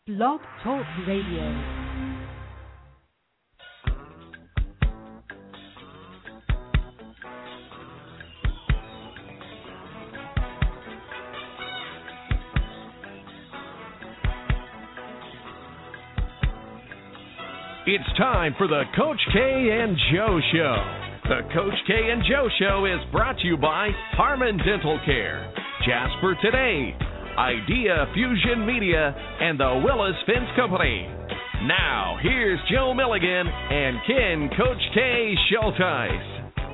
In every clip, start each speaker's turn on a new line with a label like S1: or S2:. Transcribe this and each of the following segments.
S1: Blog Talk Radio.
S2: It's time for the Coach K and Joe Show. The Coach K and Joe Show is brought to you by Harmon Dental Care, Jasper Today, Idea Fusion Media, and the Willis Fence Company. Now, here's Joe Milligan and Ken Coach K Schulteis.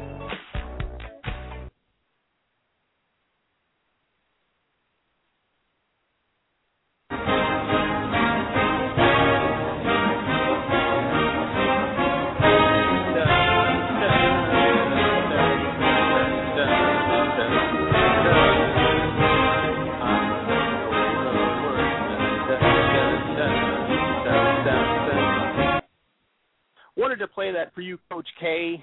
S3: To play that for you, Coach K.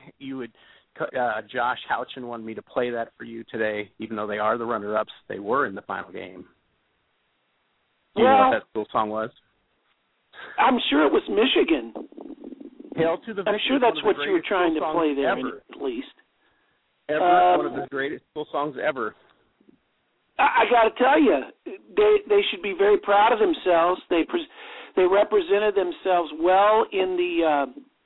S3: Josh Houchin wanted me to play that for you today, even though they are the runner-ups. They were in the final game. Do you know what that school song was?
S4: I'm sure it was Michigan.
S3: Hail to the Victors.
S4: I'm sure that's what you were trying to play there, at least.
S3: One of the greatest school songs ever.
S4: I got to tell you, they should be very proud of themselves. They represented themselves well in the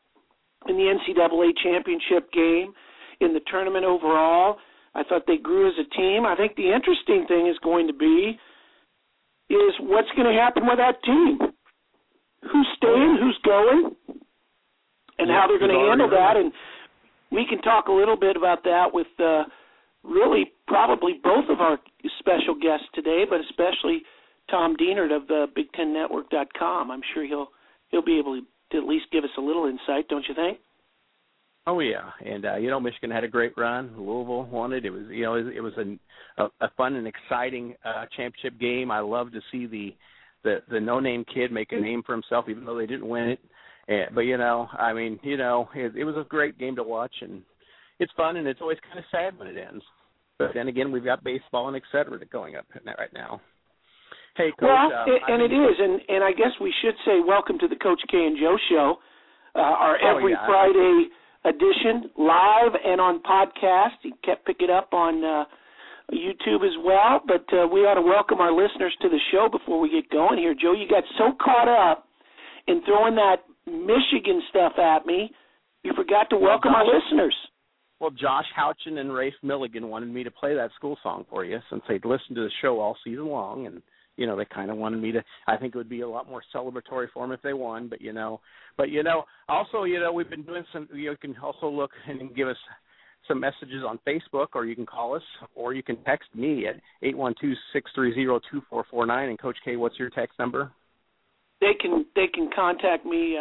S4: NCAA championship game, in the tournament overall. I thought they grew as a team. I think the interesting thing is going to be is what's going to happen with that team. Who's staying, who's going, and how they're going to handle that. And we can talk a little bit about that with really probably both of our special guests today, but especially Tom Dienert of BigTenNetwork.com. I'm sure he'll be able to at least give us a little insight, don't you think?
S3: Oh yeah, and Michigan had a great run. Louisville won it. It was it was a fun and exciting championship game. I love to see the no-name kid make a name for himself, even though they didn't win it. But it was a great game to watch, and it's fun, and it's always kind of sad when it ends. But then again, we've got baseball and et cetera going up right now. Hey, Coach.
S4: Well, it is, and I guess we should say welcome to the Coach K and Joe Show, our every Friday edition, live and on podcast. You can pick it up on YouTube as well, but we ought to welcome our listeners to the show before we get going here. Joe, you got so caught up in throwing that Michigan stuff at me, you forgot to welcome our listeners.
S3: Well, Josh Houchin and Rafe Milligan wanted me to play that school song for you since they'd listened to the show all season long, and they kind of wanted me to. I think it would be a lot more celebratory for them if they won. Also, we've been doing some. You can also look and give us some messages on Facebook, or you can call us, or you can text me at 812-630-2449. And Coach K, what's your text number?
S4: They can contact me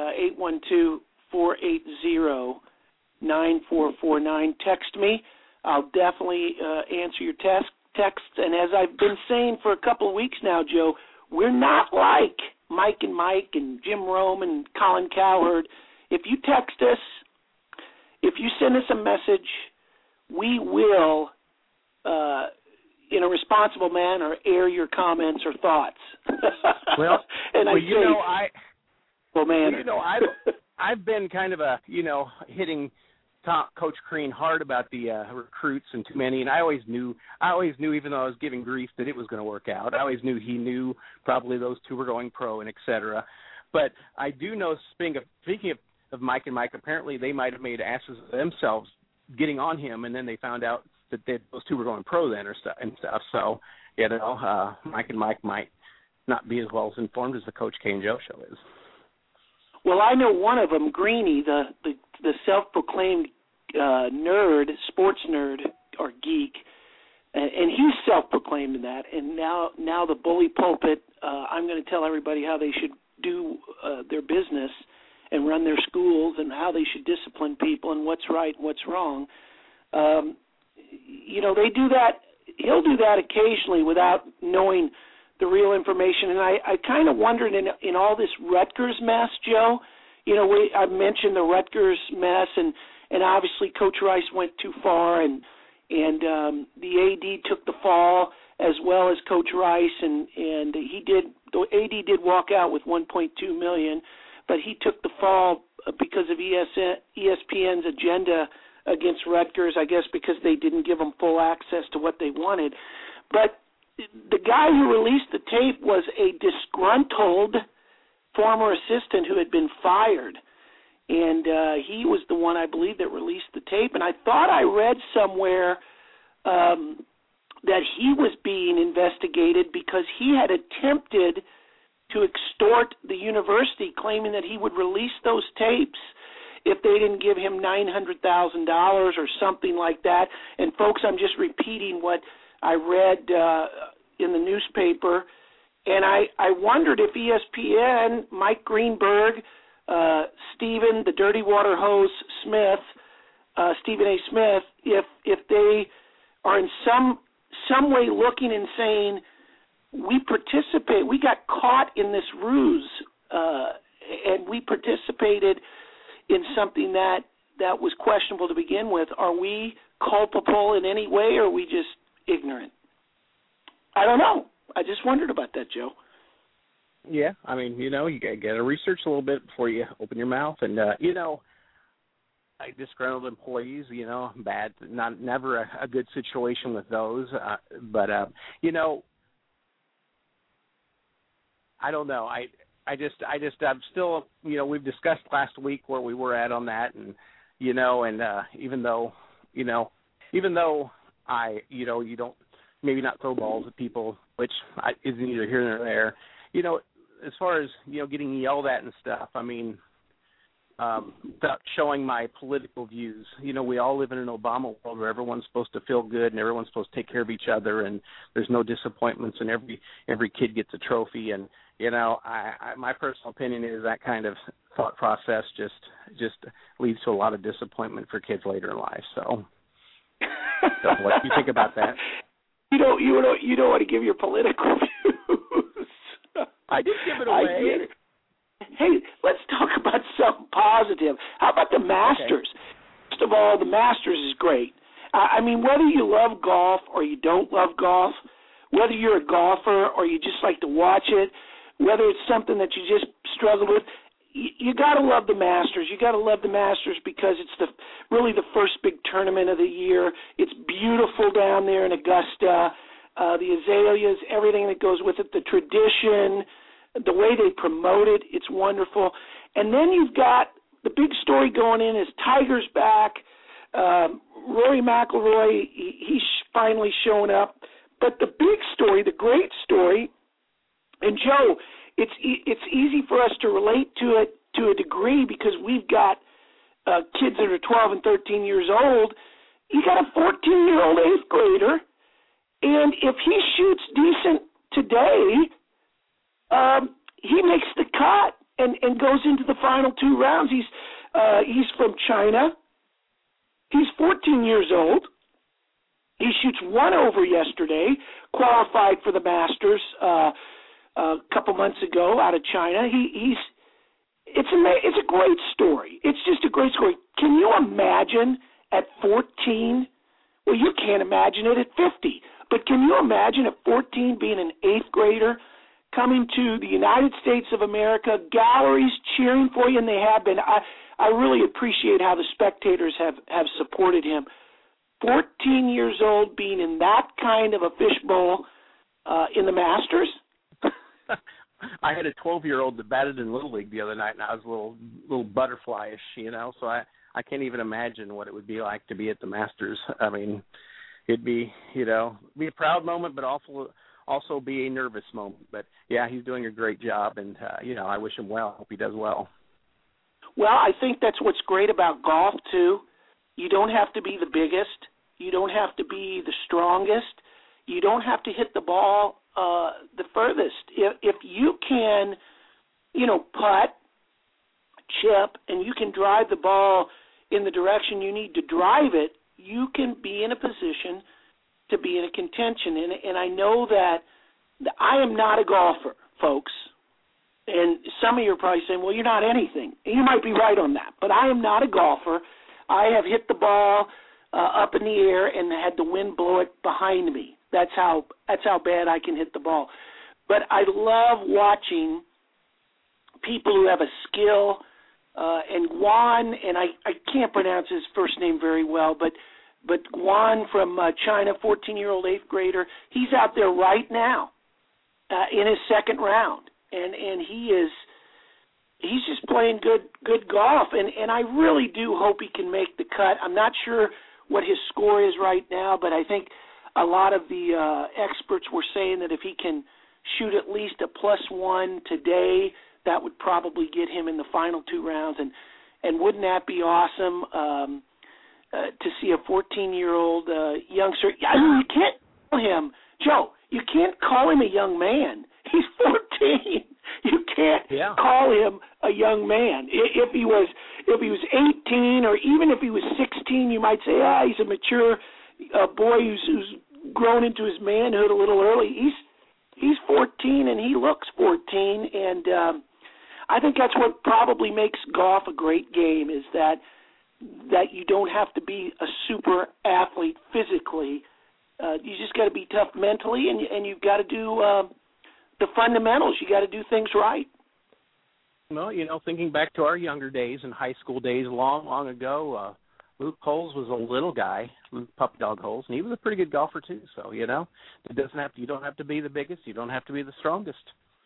S4: 812-480-9449. Text me. I'll definitely answer your text. And as I've been saying for a couple of weeks now, Joe, we're not like Mike and Jim Rome and Colin Cowherd. If you text us, if you send us a message, we will, in a responsible manner, air your comments or thoughts.
S3: I've been kind of hitting Coach Crean hard about the recruits and too many, and I always knew, even though I was giving grief, that it was going to work out. I always knew he knew probably those two were going pro and et cetera. But I do know, speaking of Mike and Mike, apparently they might have made asses of themselves getting on him, and then they found out that those two were going pro then and stuff. So, Mike and Mike might not be as well as informed as the Coach K and Joe Show is.
S4: Well, I know one of them, Greeny, the self-proclaimed sports nerd or geek, and he's self-proclaimed in that. And now the bully pulpit, I'm going to tell everybody how they should do their business and run their schools and how they should discipline people and what's right and what's wrong. They do that. He'll do that occasionally without knowing the real information. And I kind of wondered in all this Rutgers mess, Joe, I mentioned the Rutgers mess, and obviously Coach Rice went too far, and the AD took the fall as well as Coach Rice, and the AD did walk out with $1.2 million, but he took the fall because of ESPN's agenda against Rutgers, I guess because they didn't give them full access to what they wanted. But the guy who released the tape was a disgruntled former assistant who had been fired, and he was the one, I believe, that released the tape. And I thought I read somewhere that he was being investigated because he had attempted to extort the university, claiming that he would release those tapes if they didn't give him $900,000 or something like that. And folks, I'm just repeating what I read in the newspaper, and I wondered if ESPN, Mike Greenberg, Stephen, the Dirty Water Hose Smith, Stephen A. Smith, if they are in some way looking and saying, we got caught in this ruse, and we participated in something that was questionable to begin with. Are we culpable in any way, or are we just ignorant? I don't know. I just wondered about that, Joe.
S3: Yeah, I mean, you got to research a little bit before you open your mouth. And, disgruntled employees, bad, never a good situation with those. But I don't know. I'm still, we've discussed last week where we were at on that. And, even though you don't, maybe not throw balls at people, which is neither here nor there. As far as, getting yelled at and stuff, I mean, without showing my political views, we all live in an Obama world where everyone's supposed to feel good and everyone's supposed to take care of each other and there's no disappointments and every kid gets a trophy. And, my personal opinion is that kind of thought process just leads to a lot of disappointment for kids later in life. So what do you think about that?
S4: You don't want to give your political views.
S3: I did give it away.
S4: Hey, let's talk about something positive. How about the Masters? Okay. First of all, the Masters is great. I mean, whether you love golf or you don't love golf, whether you're a golfer or you just like to watch it, whether it's something that you just struggle with, you got to love the Masters. You got to love the Masters because it's really the first big tournament of the year. It's beautiful down there in Augusta. The azaleas, everything that goes with it, the tradition, the way they promote it, it's wonderful. And then you've got the big story going in is Tiger's back. Rory McIlroy, he's finally showing up. But the big story, the great story, and Joe, it's easy for us to relate to it to a degree because we've got kids that are 12 and 13 years old. You got a 14-year-old 8th grader, and if he shoots decent today, he makes the cut and goes into the final 2 rounds. He's from China. He's 14 years old. He shoots 1 over yesterday, qualified for the Masters a couple months ago out of China. It's a great story. It's just a great story. Can you imagine at 14? Well, you can't imagine it at 50. But can you imagine at 14 being an 8th grader coming to the United States of America, galleries cheering for you, and they have been. I really appreciate how the spectators have supported him. 14 years old being in that kind of a fishbowl in the Masters.
S3: I had a 12-year-old that batted in Little League the other night, and I was a little butterfly-ish, so I can't even imagine what it would be like to be at the Masters. I mean, it'd be, be a proud moment, but also be a nervous moment. But, yeah, he's doing a great job, and, I wish him well. I hope he does well.
S4: Well, I think that's what's great about golf, too. You don't have to be the biggest. You don't have to be the strongest. You don't have to hit the ball the furthest. If you can, putt, chip, and you can drive the ball in the direction you need to drive it, you can be in a position to be in a contention. And I know that I am not a golfer, folks. And some of you are probably saying, well, you're not anything. And you might be right on that. But I am not a golfer. I have hit the ball up in the air and had the wind blow it behind me. That's how bad I can hit the ball. But I love watching people who have a skill. And Guan, and I can't pronounce his first name very well, but Guan from China, 14-year-old 8th grader, he's out there right now in his second round, and he's just playing good golf, and I really do hope he can make the cut. I'm not sure what his score is right now, but I think a lot of the experts were saying that if he can shoot at least a +1 today, that would probably get him in the final 2 rounds, and wouldn't that be awesome to see a 14-year-old youngster? I mean, you can't call him, Joe, you can't call him a young man. He's 14. You can't call him a young man. If he was 18 or even if he was 16, you might say, he's a mature boy who's grown into his manhood a little early. He's 14 and he looks 14, and I think that's what probably makes golf a great game, is that you don't have to be a super athlete physically. You just got to be tough mentally, and you've got to do the fundamentals. You got to do things right.
S3: Well, thinking back to our younger days and high school days, long ago, Luke Holmes was a little guy, Luke Puppy Dog Holmes, and he was a pretty good golfer too. So it doesn't have to. You don't have to be the biggest. You don't have to be the strongest.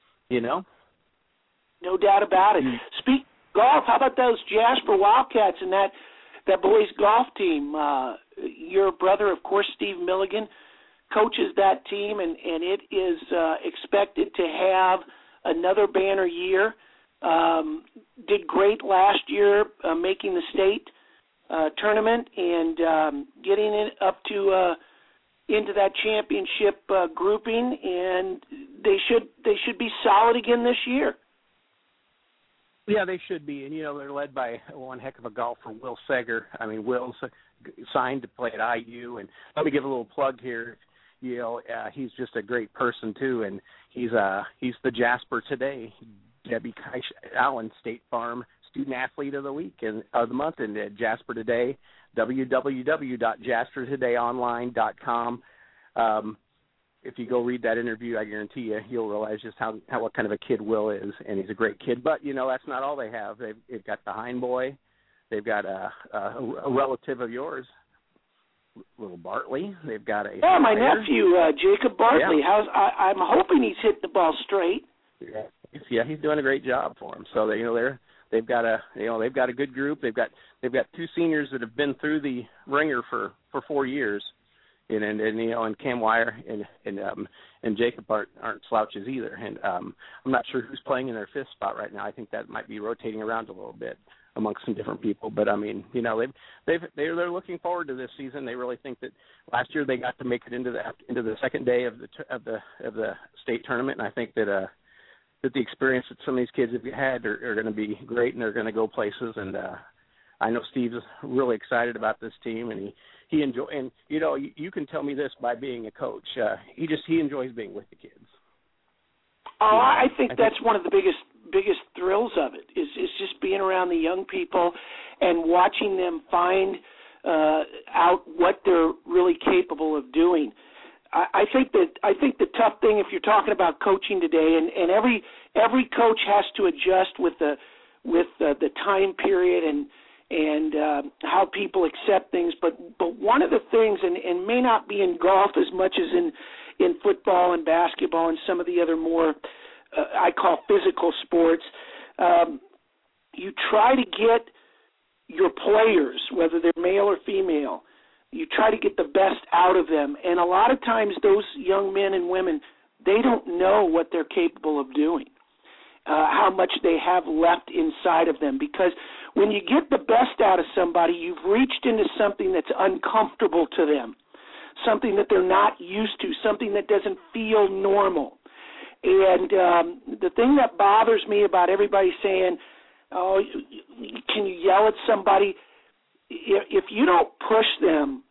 S4: No doubt about it. Speak golf. How about those Jasper Wildcats and that boys golf team? Your brother, of course, Steve Milligan, coaches that team, and it is expected to have another banner year. Did great last year, making the state tournament and getting it up to into that championship grouping, and they should be solid again this year.
S3: Yeah, they should be, and they're led by one heck of a golfer, Will Seger. I mean, Will's signed to play at IU, and let me give a little plug here. He's just a great person too, and he's the Jasper Today, Debbie Keish Allen State Farm Student Athlete of the Week and of the month, and Jasper Today, www.jaspertodayonline.com. If you go read that interview, I guarantee you'll realize just what kind of a kid Will is, and he's a great kid. But that's not all they have. They've got the Hind Boy, they've got a relative of yours, little Bartley. They've got
S4: my nephew Jacob Bartley.
S3: Yeah.
S4: I'm hoping he's hit the ball straight.
S3: Yeah, he's doing a great job for him. So they've got a good group. They've got 2 seniors that have been through the ringer for 4 years. And Cam Wire and Jacob aren't slouches either. And I'm not sure who's playing in their 5th spot right now. I think that might be rotating around a little bit amongst some different people. But I mean, they're looking forward to this season. They really think that last year they got to make it into the second day of the state tournament. And I think that the experience that some of these kids have had are going to be great, and they're going to go places. And I know Steve's really excited about this team, and he enjoy. And you can tell me this by being a coach. He enjoys being with the kids.
S4: I think that's one of the biggest thrills of it is just being around the young people and watching them find out what they're really capable of doing. I think the tough thing, if you're talking about coaching today, and every coach has to adjust with the time period and how people accept things, but one of the things, and may not be in golf as much as in football and basketball and some of the other more I call physical sports, you try to get your players, whether they're male or female, you try to get the best out of them, and a lot of times those young men and women, they don't know what they're capable of doing, how much they have left inside of them, because when you get the best out of somebody, you've reached into something that's uncomfortable to them, something that they're not used to, something that doesn't feel normal. And the thing that bothers me about everybody saying, oh, can you yell at somebody? If you don't push them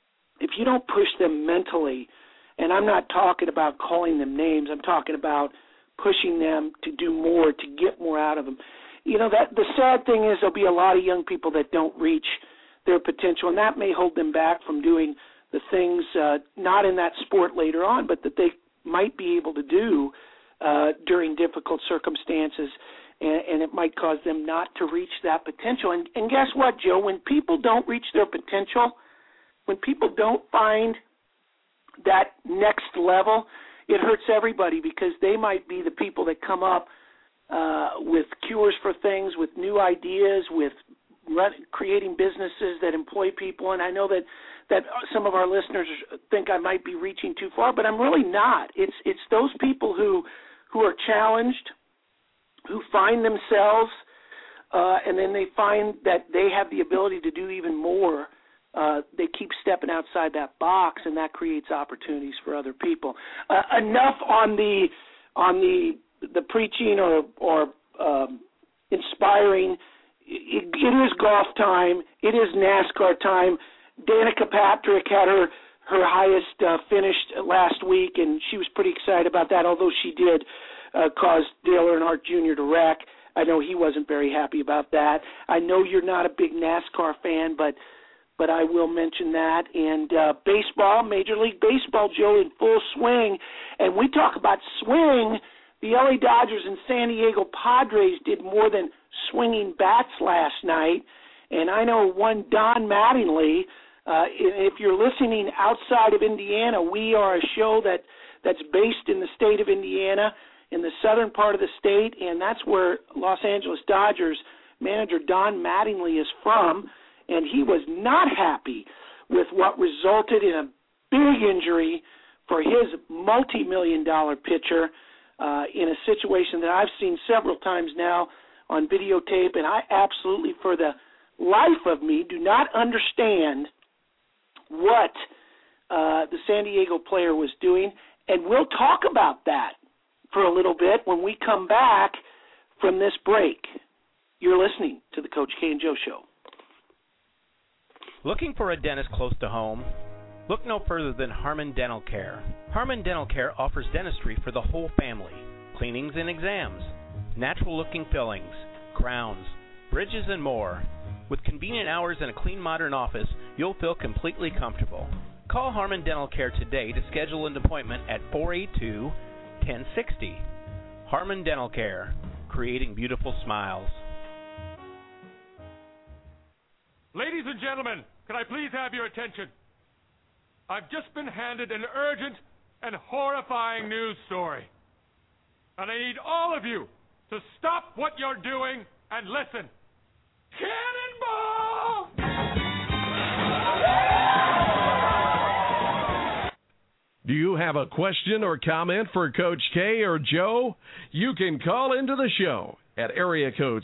S4: mentally, and I'm not talking about calling them names, I'm talking about pushing them to do more, to get more out of them. That the sad thing is there'll be a lot of young people that don't reach their potential, and that may hold them back from doing the things not in that sport later on, but that they might be able to do during difficult circumstances, and it might cause them not to reach that potential. And guess what, Joe? When people don't reach their potential, when people don't find that next level, it hurts everybody, because they might be the people that come up with cures for things, with new ideas, with creating businesses that employ people. And I know that some of our listeners think I might be reaching too far, but I'm really not. It's those people who are challenged, who find themselves, and then they find that they have the ability to do even more. They keep stepping outside that box, and that creates opportunities for other people. Enough on the preaching or inspiring. It is golf time. It is NASCAR time. Danica Patrick had her highest finish last week, and she was pretty excited about that, although she did cause Dale Earnhardt Jr. to wreck. I know he wasn't very happy about that. I know you're not a big NASCAR fan, but I will mention that. And baseball, Major League Baseball, Joe, in full swing. And we talk about swing. The LA Dodgers and San Diego Padres did more than swinging bats last night. And I know one Don Mattingly, if you're listening outside of Indiana, we are a show that's based in the state of Indiana, in the southern part of the state, and that's where Los Angeles Dodgers manager Don Mattingly is from. And he was not happy with what resulted in a big injury for his multi-million-dollar pitcher in a situation that I've seen several times now on videotape, and I absolutely, for the life of me, do not understand what the San Diego player was doing, and we'll talk about that for a little bit when we come back from this break. You're listening to the Coach K and Joe Show.
S5: Looking for a dentist close to home? Look no further than Harmon Dental Care. Harmon Dental Care offers dentistry for the whole family, cleanings and exams, natural-looking fillings, crowns, bridges, and more. With convenient hours and a clean, modern office, you'll feel completely comfortable. Call Harmon Dental Care today to schedule an appointment at 482-1060. Harmon Dental Care, creating beautiful smiles.
S6: Ladies and gentlemen, can I please have your attention? I've just been handed an urgent and horrifying news story. And I need all of you to stop what you're doing and listen. Cannonball!
S2: Do you have a question or comment for Coach K or Joe? You can call into the show at area code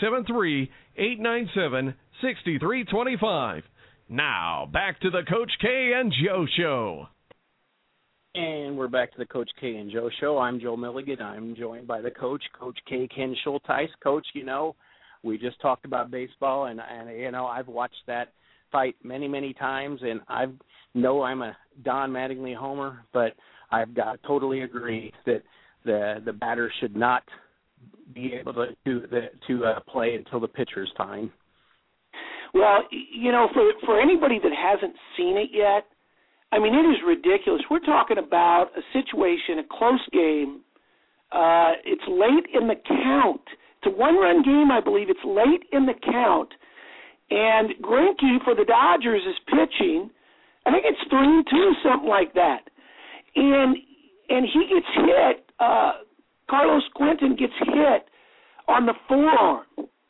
S2: 773-897-6325. Now, back to the Coach K and Joe Show.
S3: And we're back to the Coach K and Joe Show. I'm Joe Milligan. I'm joined by the coach, Coach K, Ken Schulteis. Coach, you know, we just talked about baseball, and you know, I've watched that fight many, many times, and I know I'm a Don Mattingly homer, but I've got to totally agree that the batter should not be able to play until the pitcher's time.
S4: Well, you know, for anybody that hasn't seen it yet, I mean, it is ridiculous. We're talking about a situation, a close game. It's late in the count. It's a one-run game, I believe. It's late in the count. And Greinke for the Dodgers is pitching. I think it's 3-2, something like that. And he gets hit. Carlos Quentin gets hit on the forearm.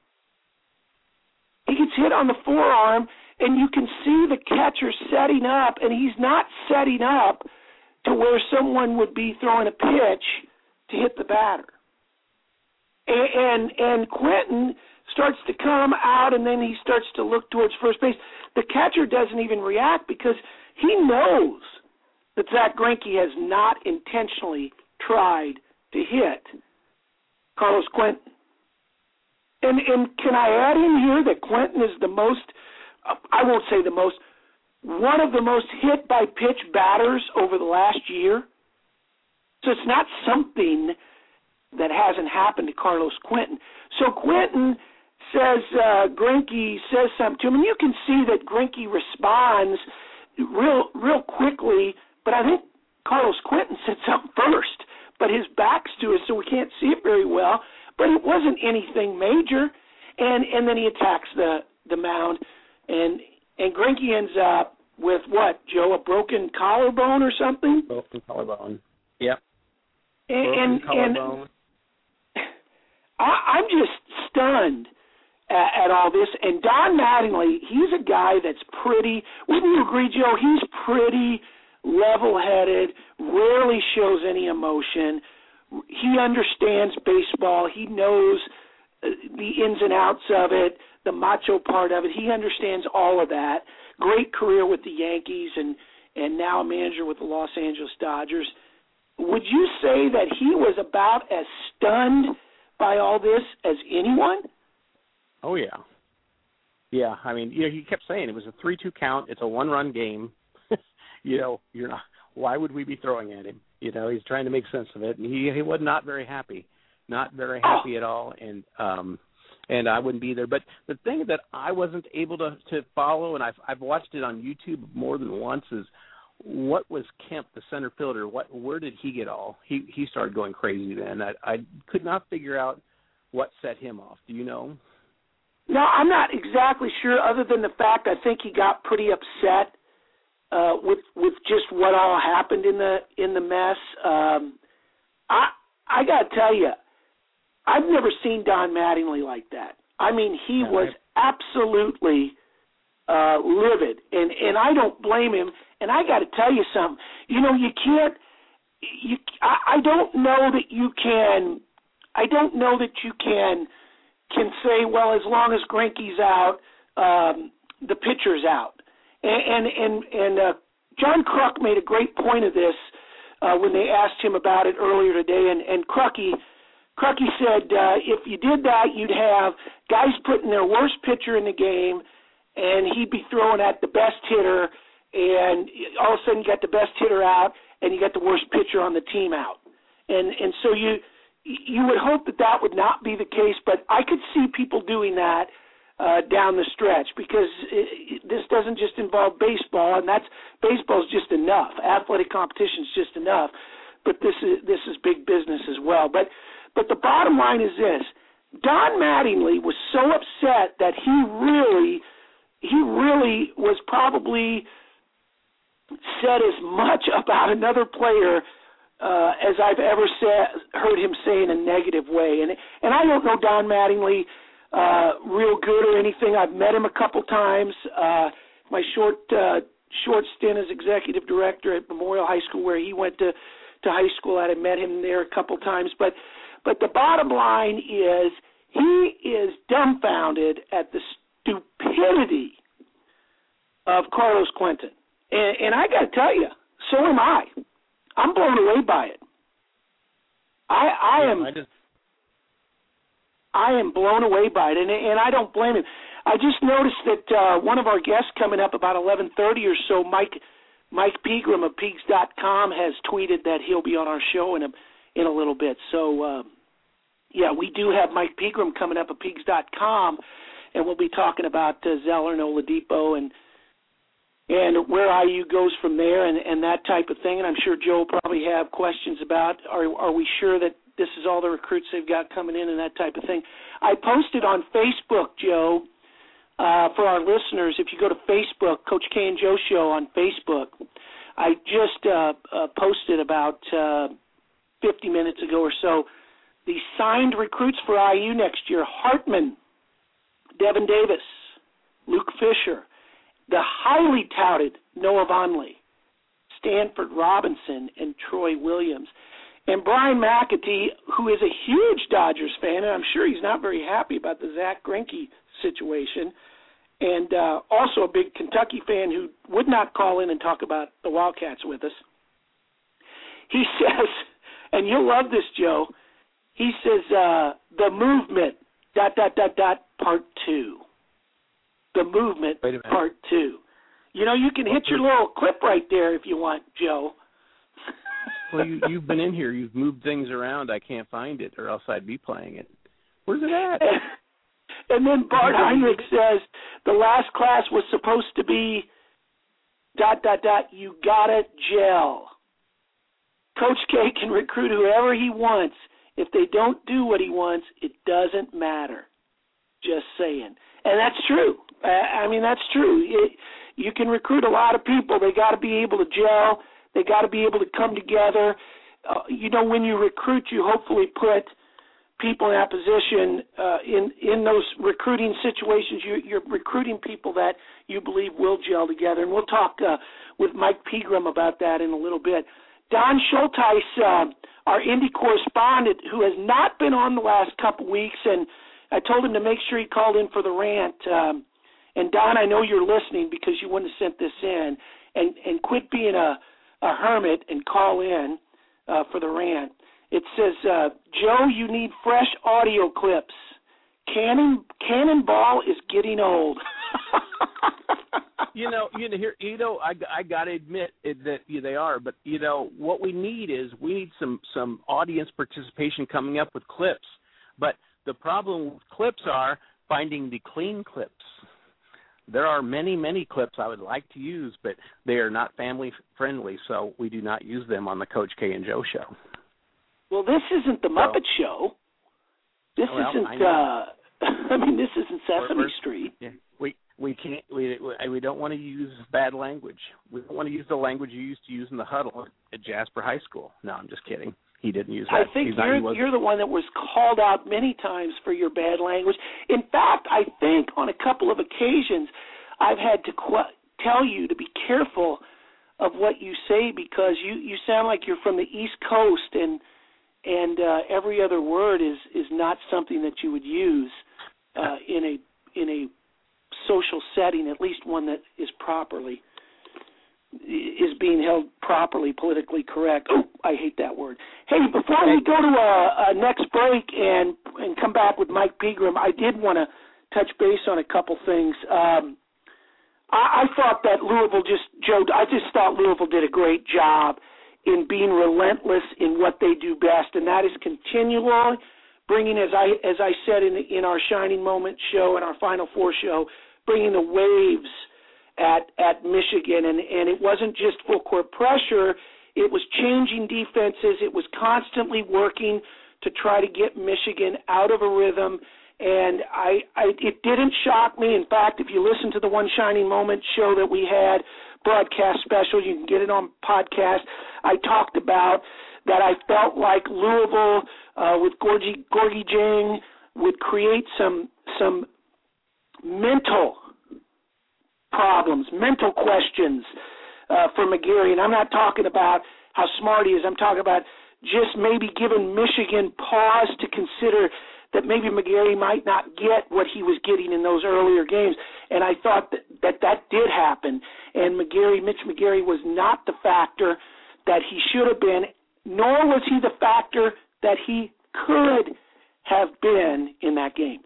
S4: He gets hit on the forearm, and you can see the catcher setting up, and he's not setting up to where someone would be throwing a pitch to hit the batter. And Quentin starts to come out, and then he starts to look towards first base. The catcher doesn't even react because he knows that Zach Greinke has not intentionally tried to hit Carlos Quentin. And can I add in here that Quentin is the most, I won't say the most, one of the most hit-by-pitch batters over the last year? So it's not something that hasn't happened to Carlos Quentin. So Quentin says, Greinke says something to him, and you can see that Greinke responds real quickly, but I think Carlos Quentin said something first, but his back's to us, so we can't see it very well. But it wasn't anything major, and then he attacks the mound, and Greinke ends up with what, Joe, a broken collarbone or something?
S3: Broken collarbone. Yep.
S4: And I'm just stunned at all this. And Don Mattingly, he's a guy that's pretty, wouldn't you agree, Joe? He's pretty level-headed, rarely shows any emotion. He understands baseball. He knows the ins and outs of it, the macho part of it. He understands all of that. Great career with the Yankees and now a manager with the Los Angeles Dodgers. Would you say that he was about as stunned by all this as anyone?
S3: Oh, yeah. Yeah, I mean, he kept saying it was a 3-2 count. It's a one-run game. You're not. Why would we be throwing at him? He's trying to make sense of it, and he was not very happy. Not very happy at all, and I wouldn't be there. But the thing that I wasn't able to follow, and I've watched it on YouTube more than once, is what was Kemp, the center fielder? Where did he get all? He started going crazy then. I could not figure out what set him off. Do you know?
S4: No, I'm not exactly sure, other than the fact I think he got pretty upset with just what all happened in the mess. I got to tell you, I've never seen Don Mattingly like that. I mean, he was absolutely livid, and I don't blame him. And I got to tell you something. You can't. I don't know that you can. I don't know that you can say, well, as long as Greinke's out, the pitcher's out. And John Kruk made a great point of this when they asked him about it earlier today. And Krucky said if you did that, you'd have guys putting their worst pitcher in the game, and he'd be throwing at the best hitter, and all of a sudden you got the best hitter out, and you got the worst pitcher on the team out. And so you would hope that would not be the case, but I could see people doing that down the stretch, because this doesn't just involve baseball, and baseball's just enough. Athletic competition's just enough, but this is big business as well. But the bottom line is this: Don Mattingly was so upset that he really was probably said as much about another player as I've ever heard him say in a negative way. And I don't know Don Mattingly real good or anything. I've met him a couple times. My short stint as executive director at Memorial High School, where he went to high school at, I met him there a couple times. But the bottom line is he is dumbfounded at the stupidity of Carlos Quentin. And I got to tell you, so am I. I'm blown away by it. I am blown away by it, and I don't blame him. I just noticed that one of our guests coming up about 11:30 or so, Mike Pegram of Pigs.com, has tweeted that he'll be on our show in a little bit. So, we do have Mike Pegram coming up at Pigs.com, and we'll be talking about Zeller and Oladipo and where IU goes from there and that type of thing. And I'm sure Joe will probably have questions about, are we sure that this is all the recruits they've got coming in and that type of thing. I posted on Facebook, Joe, for our listeners, if you go to Facebook, Coach K and Joe Show on Facebook, I just posted about 50 minutes ago or so the signed recruits for IU next year: Hartman, Devin Davis, Luke Fisher, the highly touted Noah Vonleh, Stanford Robinson, and Troy Williams. And Brian McAtee, who is a huge Dodgers fan, and I'm sure he's not very happy about the Zach Greinke situation, and also a big Kentucky fan who would not call in and talk about the Wildcats with us. He says, and you'll love this, Joe, he says, the movement, ... part 2. The movement, part 2. You can hit your little clip right there if you want, Joe.
S3: Well, you've been in here. You've moved things around. I can't find it, or else I'd be playing it. Where's it at?
S4: And then Bart Heinrich says the last class was supposed to be You gotta gel. Coach K can recruit whoever he wants. If they don't do what he wants, it doesn't matter. Just saying. And that's true. I mean, that's true. You can recruit a lot of people. They got to be able to gel. They got to be able to come together. When you recruit, you hopefully put people in that position in those recruiting situations. You're recruiting people that you believe will gel together. And we'll talk with Mike Pegram about that in a little bit. Don Schulteis, our Indy correspondent, who has not been on the last couple weeks, and I told him to make sure he called in for the rant. And Don, I know you're listening because you wouldn't have sent this in. And quit being a hermit and call in for the rant. It says, Joe, you need fresh audio clips. Cannonball is getting old.
S3: I got to admit that they are, but what we need is some audience participation coming up with clips. But the problem with clips are finding the clean clips. There are many, many clips I would like to use, but they are not family friendly, so we do not use them on the Coach K and Joe show.
S4: Well, this isn't the Muppet Show. This isn't. This isn't Sesame Street.
S3: Yeah. We can't. We don't want to use bad language. We don't want to use the language you used to use in the huddle at Jasper High School. No, I'm just kidding. He didn't use that.
S4: I think you're the one that was called out many times for your bad language. In fact, I think on a couple of occasions I've had to tell you to be careful of what you say because you sound like you're from the East Coast and every other word is not something that you would use in a social setting, at least one that is being held properly politically correct. Oh, I hate that word. Hey, before we go to a next break and come back with Mike Pegram, I did want to touch base on a couple things. I thought that I just thought Louisville did a great job in being relentless in what they do best, and that is continually bringing, as I said in our Shining Moment show and our Final Four show, bringing the waves at Michigan, and it wasn't just full court pressure. It was changing defenses. It was constantly working to try to get Michigan out of a rhythm, and it didn't shock me. In fact, if you listen to the One Shining Moment show that we had, broadcast special, you can get it on podcast, I talked about that I felt like Louisville with Gorgie Jang would create some mental problems, mental questions for McGarry. And I'm not talking about how smart he is. I'm talking about just maybe giving Michigan pause to consider that maybe McGarry might not get what he was getting in those earlier games. And I thought that did happen. And Mitch McGarry was not the factor that he should have been, nor was he the factor that he could have been in that game.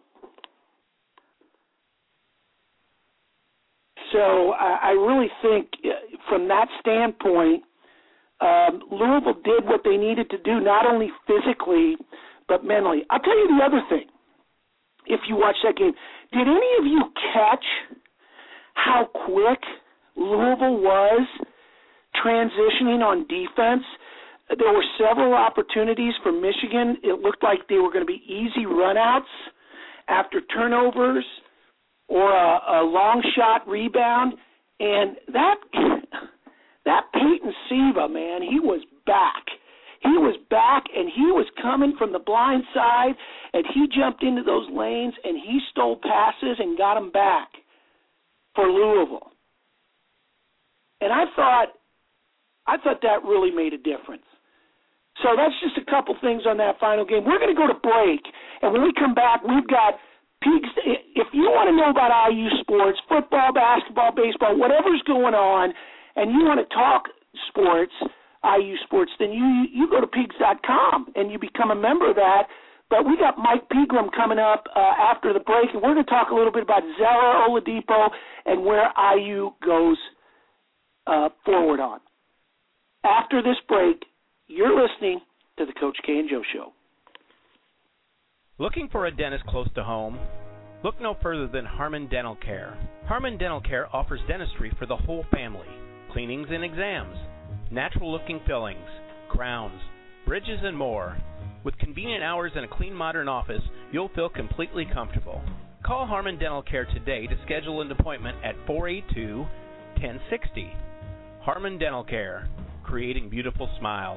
S4: So I really think from that standpoint, Louisville did what they needed to do, not only physically, but mentally. I'll tell you the other thing, if you watch that game. Did any of you catch how quick Louisville was transitioning on defense? There were several opportunities for Michigan. It looked like they were going to be easy runouts after turnovers or a long shot rebound. And that Peyton Siva, man, he was back. He was back, and he was coming from the blind side, and he jumped into those lanes, and he stole passes and got them back for Louisville. And I thought that really made a difference. So that's just a couple things on that final game. We're going to go to break, and when we come back, we've got Pigs. If you want to know about IU sports, football, basketball, baseball, whatever's going on, and you want to talk sports, IU sports, then you go to pigs.com and you become a member of that. But we got Mike Pegram coming up after the break, and we're going to talk a little bit about Zeller Oladipo and where IU goes forward on. After this break, you're listening to the Coach K and Joe Show.
S5: Looking for a dentist close to home? Look no further than Harmon Dental Care. Harmon Dental Care offers dentistry for the whole family. cleanings and exams, natural-looking fillings, crowns, bridges, and more. With convenient hours and a clean, modern office, you'll feel completely comfortable. Call Harmon Dental Care today to schedule an appointment at 482-1060. Harmon Dental Care, creating beautiful smiles.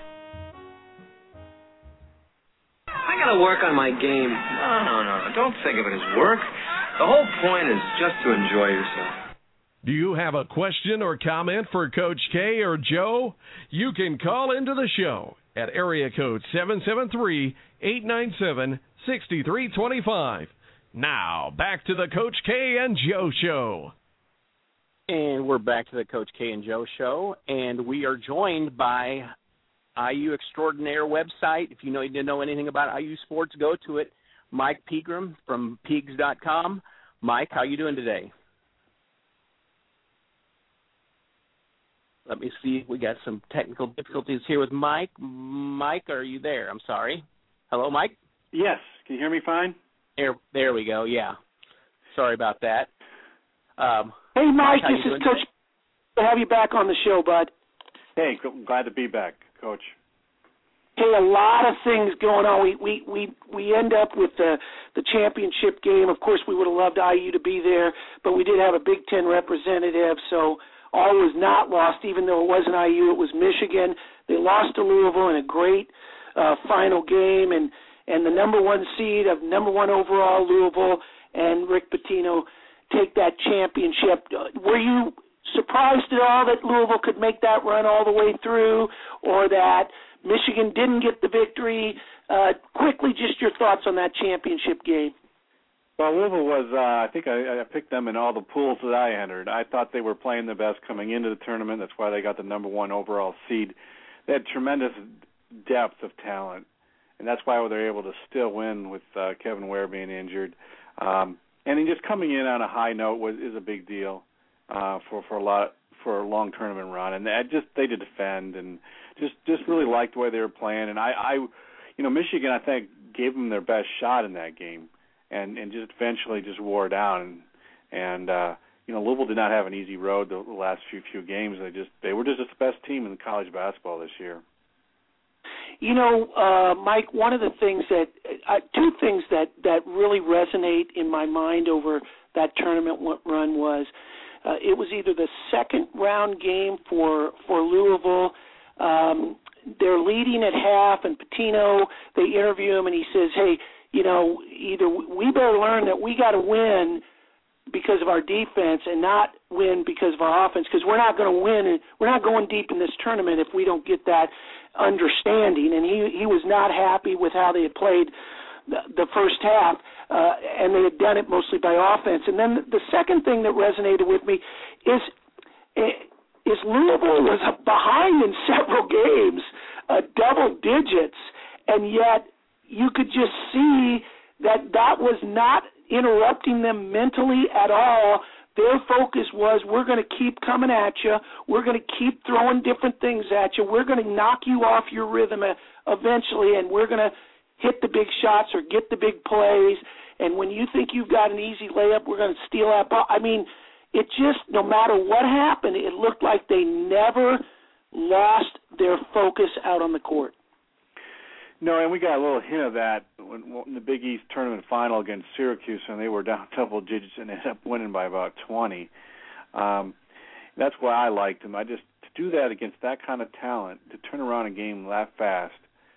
S7: I gotta work on my game. No. Don't think of it as work. The whole point is just to enjoy yourself.
S2: Do you have a question or comment for Coach K or Joe? You can call into the show at area code 773-897-6325. Now, back to the Coach K and Joe Show.
S3: And we're back to the Coach K and Joe Show, and we are joined by IU Extraordinaire website. If you need to know anything about IU sports, go to it. Mike Pegram from Peegs.com. Mike, how you doing today? Let me see. We got some technical difficulties here with Mike. Mike, are you there? I'm sorry. Hello, Mike?
S8: Yes. Can you hear me fine?
S3: There we go, yeah. Sorry about that.
S4: Hey, Mike, this is Coach. To have you back on the show, bud.
S8: Hey, glad to be back, Coach.
S4: Hey, a lot of things going on. We end up with the championship game. Of course, we would have loved IU to be there, but we did have a Big Ten representative, so all was not lost. Even though it wasn't IU, it was Michigan. They lost to Louisville in a great final game, and the number one seed of number one overall Louisville and Rick Pitino take that championship. Were you surprised at all that Louisville could make that run all the way through, or that Michigan didn't get the victory? Quickly, just your thoughts on that championship game.
S8: Well, Louisville was, I think I picked them in all the pools that I entered. I thought they were playing the best coming into the tournament. That's why they got the number one overall seed. They had tremendous depth of talent, and that's why they were able to still win with Kevin Ware being injured. And then just coming in on a high note is a big deal for a long tournament run. And they did defend and just really liked the way they were playing. And I Michigan, I think, gave them their best shot in that game. And just eventually just wore down, and Louisville did not have an easy road the last few games. They were just the best team in college basketball this year.
S4: Mike, one of the things two things that really resonate in my mind over that tournament run was it was either the second round game for Louisville. They're leading at half, and Pitino, they interview him, and he says, hey, either we better learn that we got to win because of our defense and not win because of our offense, because we're not going to win and we're not going deep in this tournament if we don't get that understanding. And he was not happy with how they had played the first half, and they had done it mostly by offense. And then the second thing that resonated with me is Louisville was behind in several games, double digits, and yet you could just see that was not interrupting them mentally at all. Their focus was, we're going to keep coming at you. We're going to keep throwing different things at you. We're going to knock you off your rhythm eventually, and we're going to hit the big shots or get the big plays. And when you think you've got an easy layup, we're going to steal that ball. I mean, it just, no matter what happened, it looked like they never lost their focus out on the court.
S8: No, and we got a little hint of that in the Big East tournament final against Syracuse, and they were down double digits and ended up winning by about 20. That's why I liked them. To do that against that kind of talent, to turn around a game that fast,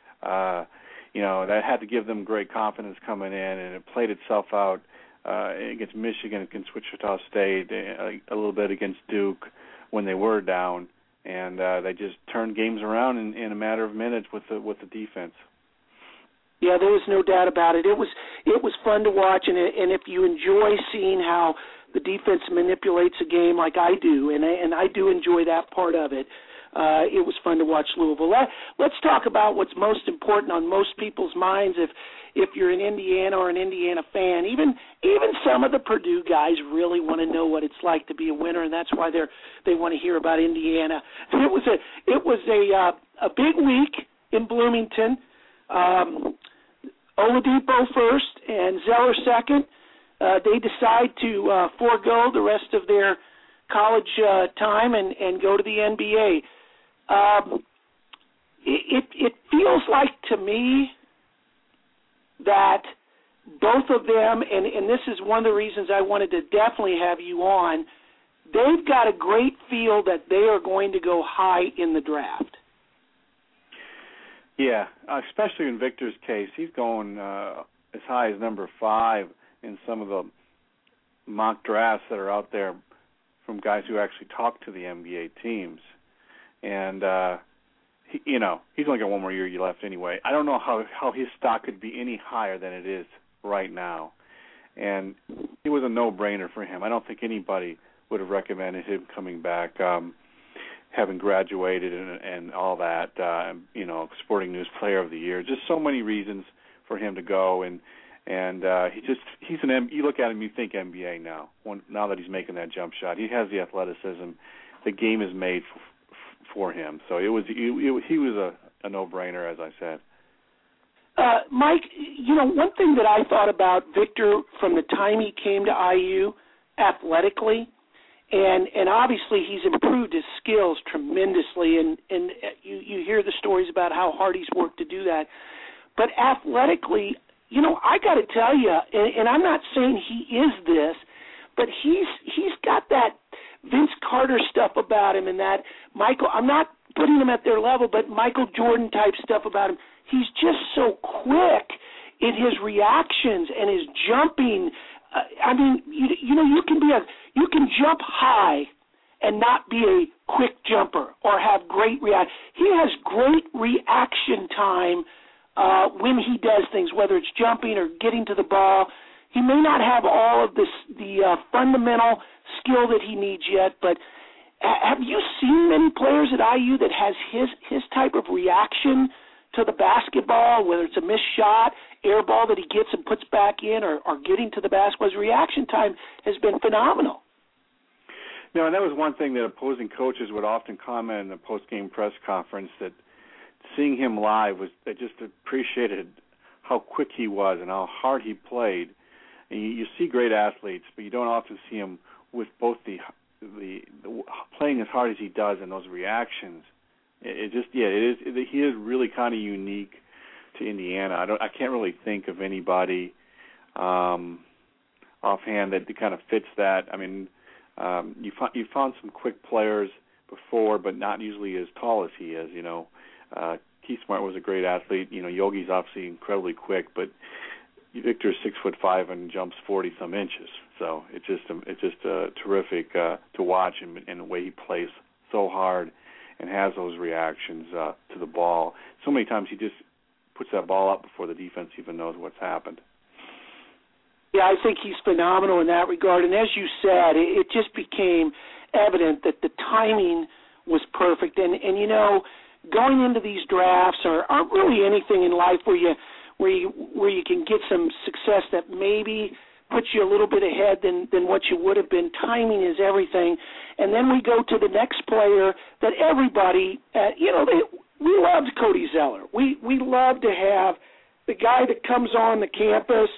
S8: that had to give them great confidence coming in, and it played itself out against Michigan, against Wichita State, a little bit against Duke when they were down, and they just turned games around in a matter of minutes with the defense.
S4: Yeah, there was no doubt about it. It was fun to watch, and if you enjoy seeing how the defense manipulates a game like I do, and I do enjoy that part of it, it was fun to watch Louisville. Let's talk about what's most important on most people's minds. If you're in Indiana or an Indiana fan, even some of the Purdue guys really want to know what it's like to be a winner, and that's why they want to hear about Indiana. It was a big week in Bloomington. Oladipo first and Zeller second. They decide to forego the rest of their college time and go to the NBA. It feels like to me that both of them, and this is one of the reasons I wanted to definitely have you on, they've got a great feel that they are going to go high in the draft.
S8: Yeah, especially in Victor's case. He's going as high as number 5 in some of the mock drafts that are out there from guys who actually talk to the NBA teams. And, he's only got one more year left anyway. I don't know how his stock could be any higher than it is right now. And it was a no-brainer for him. I don't think anybody would have recommended him coming back, having graduated and all that, Sporting News Player of the Year. Just so many reasons for him to go. And you look at him, you think NBA now. Now that he's making that jump shot, he has the athleticism. The game is made for him. So he was a no-brainer, as I said.
S4: Mike, one thing that I thought about Victor from the time he came to IU athletically, and obviously he's improved his skills tremendously, and you hear the stories about how hard he's worked to do that. But athletically, I got to tell you, and I'm not saying he is this, but he's got that Vince Carter stuff about him, and that Michael, I'm not putting him at their level, but Michael Jordan type stuff about him. He's just so quick in his reactions and his jumping. You can jump high and not be a quick jumper or have great reaction. He has great reaction time when he does things, whether it's jumping or getting to the ball. He may not have all of the fundamental skill that he needs yet, but have you seen many players at IU that has his type of reaction to the basketball, whether it's a missed shot, air ball that he gets and puts back in, or getting to the basketball? His reaction time has been phenomenal.
S8: No, and that was one thing that opposing coaches would often comment in the post-game press conference, that seeing him live they just appreciated how quick he was and how hard he played. And you see great athletes, but you don't often see him with both the playing as hard as he does and those reactions. He is really kind of unique to Indiana. I can't really think of anybody offhand that kind of fits that. I mean, you found some quick players before, but not usually as tall as he is. Keith Smart was a great athlete. Yogi's obviously incredibly quick, but Victor's 6'5" and jumps 40 some inches. So it's just terrific to watch him, and the way he plays so hard and has those reactions to the ball. So many times he just puts that ball up before the defense even knows what's happened.
S4: Yeah, I think he's phenomenal in that regard. And as you said, it just became evident that the timing was perfect. And going into these drafts or really anything in life where you can get some success that maybe puts you a little bit ahead than what you would have been. Timing is everything. And then we go to the next player that everybody, we loved Cody Zeller. We love to have the guy that comes on the campus,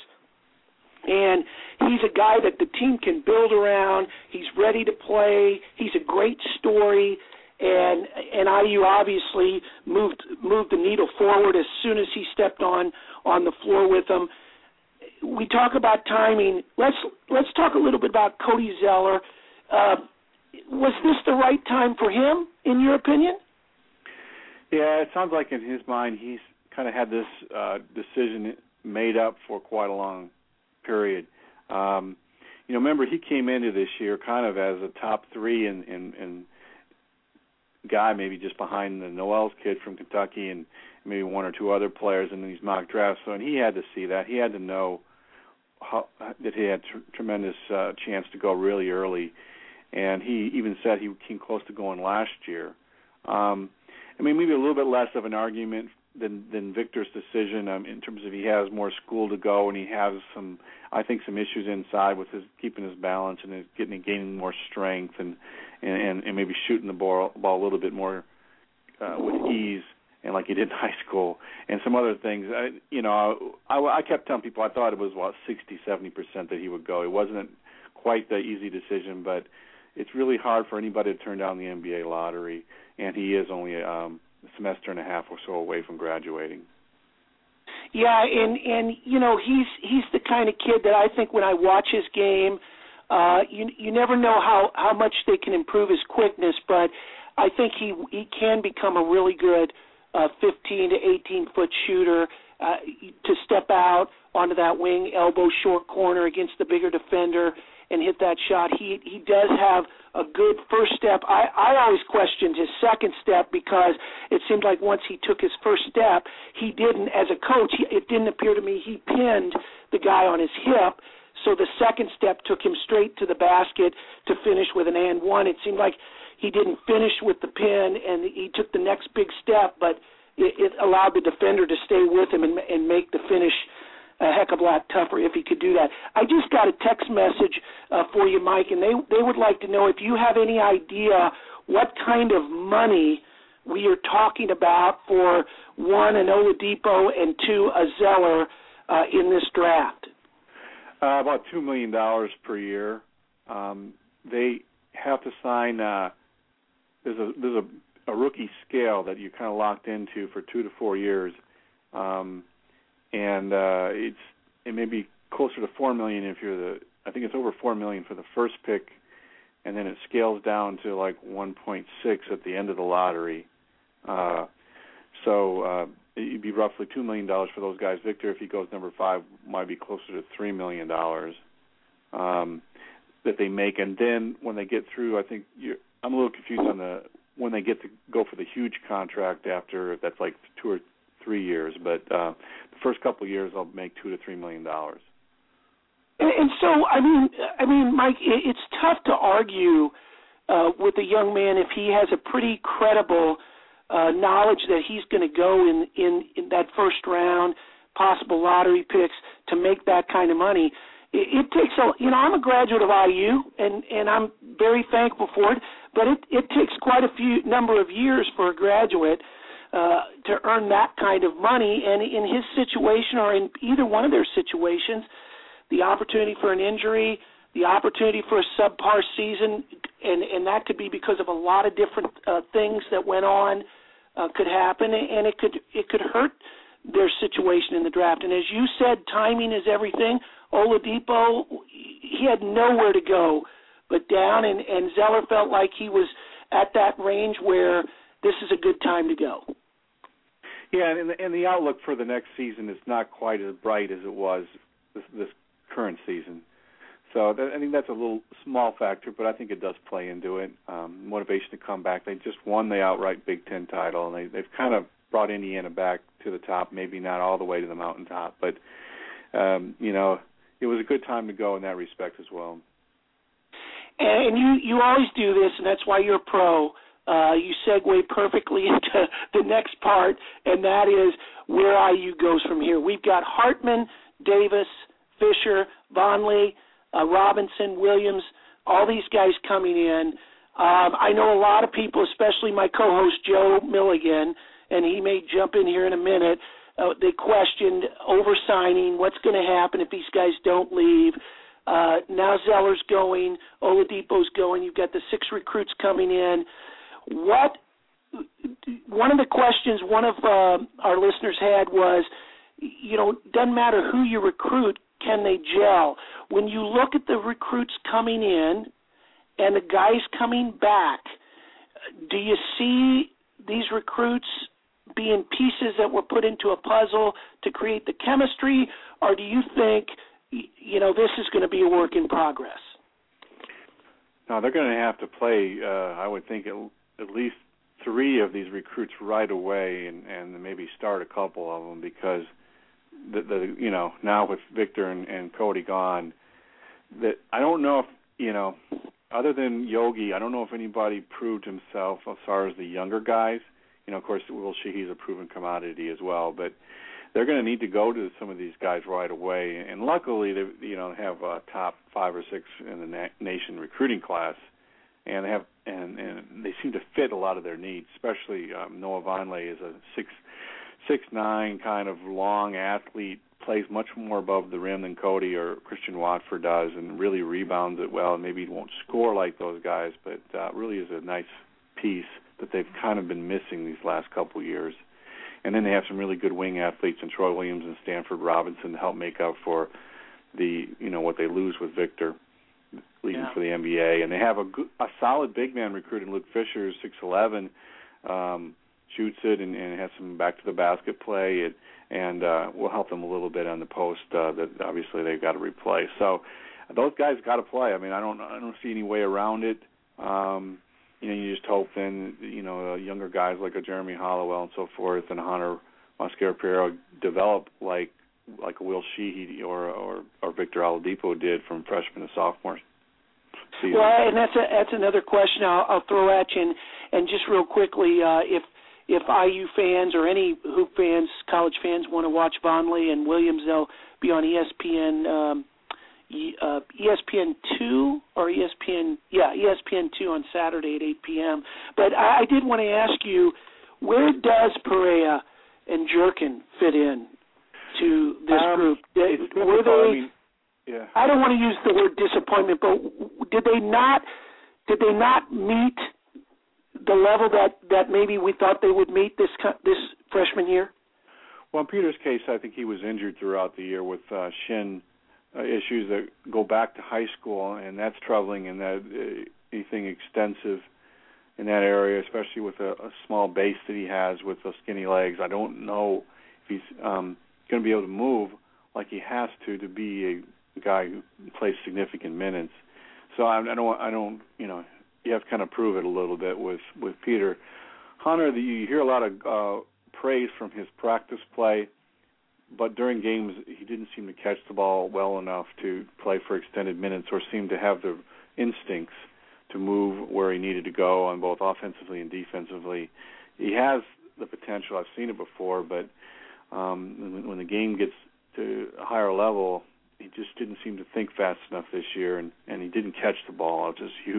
S4: and he's a guy that the team can build around. He's ready to play. He's a great story. And IU obviously moved the needle forward as soon as he stepped on the floor with them. We talk about timing. Let's talk a little bit about Cody Zeller. Was this the right time for him, in your opinion?
S8: Yeah, it sounds like in his mind he's kind of had this decision made up for quite a long period. Remember, he came into this year kind of as a top 3 in guy, maybe just behind the Noel's kid from Kentucky and maybe one or two other players in these mock drafts. And he had to see that. He had to know that he had tremendous chance to go really early. And he even said he came close to going last year. Maybe a little bit less of an argument than Victor's decision in terms of he has more school to go, and he has some issues inside with his keeping his balance and gaining more strength and maybe shooting the ball a little bit more with ease, and like he did in high school, and some other things. I kept telling people I thought it was 60-70% that he would go. It wasn't quite the easy decision, but it's really hard for anybody to turn down the NBA lottery, and he is only a semester and a half or so away from graduating.
S4: Yeah, and he's the kind of kid that I think when I watch his game, you never know how much they can improve his quickness, but I think he can become a really good 15 to 18-foot shooter to step out onto that wing, elbow short corner against the bigger defender and hit that shot. He does have a good first step. I always questioned his second step because it seemed like once he took his first step, he didn't, as a coach, it didn't appear to me he pinned the guy on his hip, so the second step took him straight to the basket to finish with an and one. It seemed like he didn't finish with the pin, and he took the next big step, but it allowed the defender to stay with him and make the finish a heck of a lot tougher if he could do that. I just got a text message for you, Mike, and they would like to know if you have any idea what kind of money we are talking about for one, an Oladipo, and two, a Zeller in this draft.
S8: About $2 million per year. They have to sign. There's a rookie scale that you're kind of locked into for 2 to 4 years, and it may be closer to $4 million if you're I think it's over $4 million for the first pick, and then it scales down to like 1.6 at the end of the lottery. So it'd be roughly $2 million for those guys. Victor, if he goes number 5, might be closer to $3 million that they make. And then when they get through, I'm a little confused on when they get to go for the huge contract after that's like 2 or 3 years. But the first couple of years, they'll make $2 to $3 million.
S4: And so, I mean, Mike, it's tough to argue with a young man if he has a pretty credible knowledge that he's going to go in that first round, possible lottery picks to make that kind of money. It takes I'm a graduate of IU, and I'm very thankful for it, but it takes quite a few number of years for a graduate to earn that kind of money. And in his situation, or in either one of their situations, the opportunity for an injury, the opportunity for a subpar season, and that could be because of a lot of different things that went on, could happen, and it could hurt their situation in the draft. And as you said, timing is everything. Oladipo, he had nowhere to go but down, and Zeller felt like he was at that range where this is a good time to go.
S8: Yeah, and the outlook for the next season is not quite as bright as it was this current season. So I think that's a little small factor, but I think it does play into it. Motivation to come back. They just won the outright Big Ten title, and they've kind of brought Indiana back to the top, maybe not all the way to the mountaintop, but, it was a good time to go in that respect as well.
S4: And you always do this, and that's why you're a pro. You segue perfectly into the next part, and that is where IU goes from here. We've got Hartman, Davis, Fisher, Vonleh, Robinson, Williams, all these guys coming in. I know a lot of people, especially my co-host Joe Milligan, and he may jump in here in a minute, they questioned over-signing, what's going to happen if these guys don't leave. Now Zeller's going, Oladipo's going, you've got the 6 recruits coming in. One of the questions one of our listeners had was, doesn't matter who you recruit, can they gel? When you look at the recruits coming in and the guys coming back, do you see these recruits being pieces that were put into a puzzle to create the chemistry, or do you think, this is going to be a work in progress?
S8: No, they're going to have to play, I would think, at least 3 of these recruits right away and maybe start a couple of them because now with Victor and Cody gone, that I don't know if, other than Yogi, I don't know if anybody proved himself as far as the younger guys. Of course, Will Sheehy's a proven commodity as well, but they're going to need to go to some of these guys right away. And luckily, they have a top 5 or 6 in the nation recruiting class, and they seem to fit a lot of their needs. Especially Noah Vonleh is a 6'9" kind of long athlete, plays much more above the rim than Cody or Christian Watford does, and really rebounds it well. And maybe he won't score like those guys, but really is a nice piece that they've kind of been missing these last couple years. And then they have some really good wing athletes in Troy Williams and Stanford Robinson to help make up for the what they lose with Victor leaving for the NBA. And they have a solid big man recruit in Luke Fisher, 6'11", shoots it and has some back to the basket play. And will help them a little bit on the post that obviously they've got to replace. So those guys got to play. I mean, I don't see any way around it. You just hope then, younger guys like a Jeremy Hollowell and so forth and Hunter Mosquera-Pereira develop like a Will Sheehy or Victor Oladipo did from freshman to sophomore season.
S4: Well, and that's another question I'll throw at you. And just real quickly, if IU fans or any hoop fans, college fans, want to watch Vonleh and Williams, they'll be on ESPN2 or ESPN2 on Saturday at 8 p.m. But I did want to ask you, where does Perea and Jerkin fit in to this group? I don't want to use the word disappointment, but did they not meet the level that maybe we thought they would meet this freshman year?
S8: Well, in Peter's case, I think he was injured throughout the year with shin issues that go back to high school, and that's troubling in that anything extensive in that area, especially with a small base that he has with those skinny legs. I don't know if he's going to be able to move like he has to be a guy who plays significant minutes. So I don't, you have to kind of prove it a little bit with Peter. Hunter, you hear a lot of praise from his practice play, but during games he didn't seem to catch the ball well enough to play for extended minutes or seem to have the instincts to move where he needed to go on both offensively and defensively. He has the potential. I've seen it before, but when the game gets to a higher level, he just didn't seem to think fast enough this year, and he didn't catch the ball.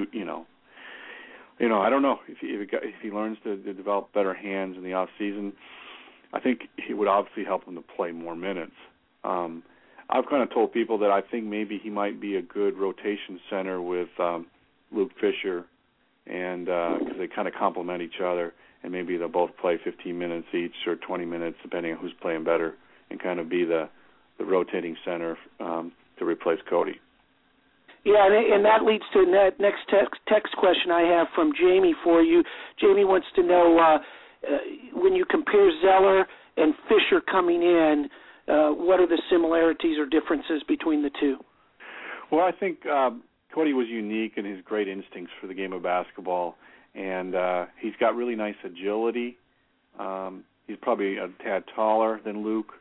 S8: I don't know if he learns to develop better hands in the off season. I think he would obviously help him to play more minutes. I've kind of told people that I think maybe he might be a good rotation center with Luke Fisher, and because they kind of complement each other, and maybe they'll both play 15 minutes each or 20 minutes, depending on who's playing better, and kind of be the rotating center to replace Cody.
S4: Yeah, and that leads to the next text question I have from Jamie for you. Jamie wants to know, when you compare Zeller and Fisher coming in, what are the similarities or differences between the two?
S8: Well, I think Cody was unique in his great instincts for the game of basketball, and he's got really nice agility. He's probably a tad taller than Luke,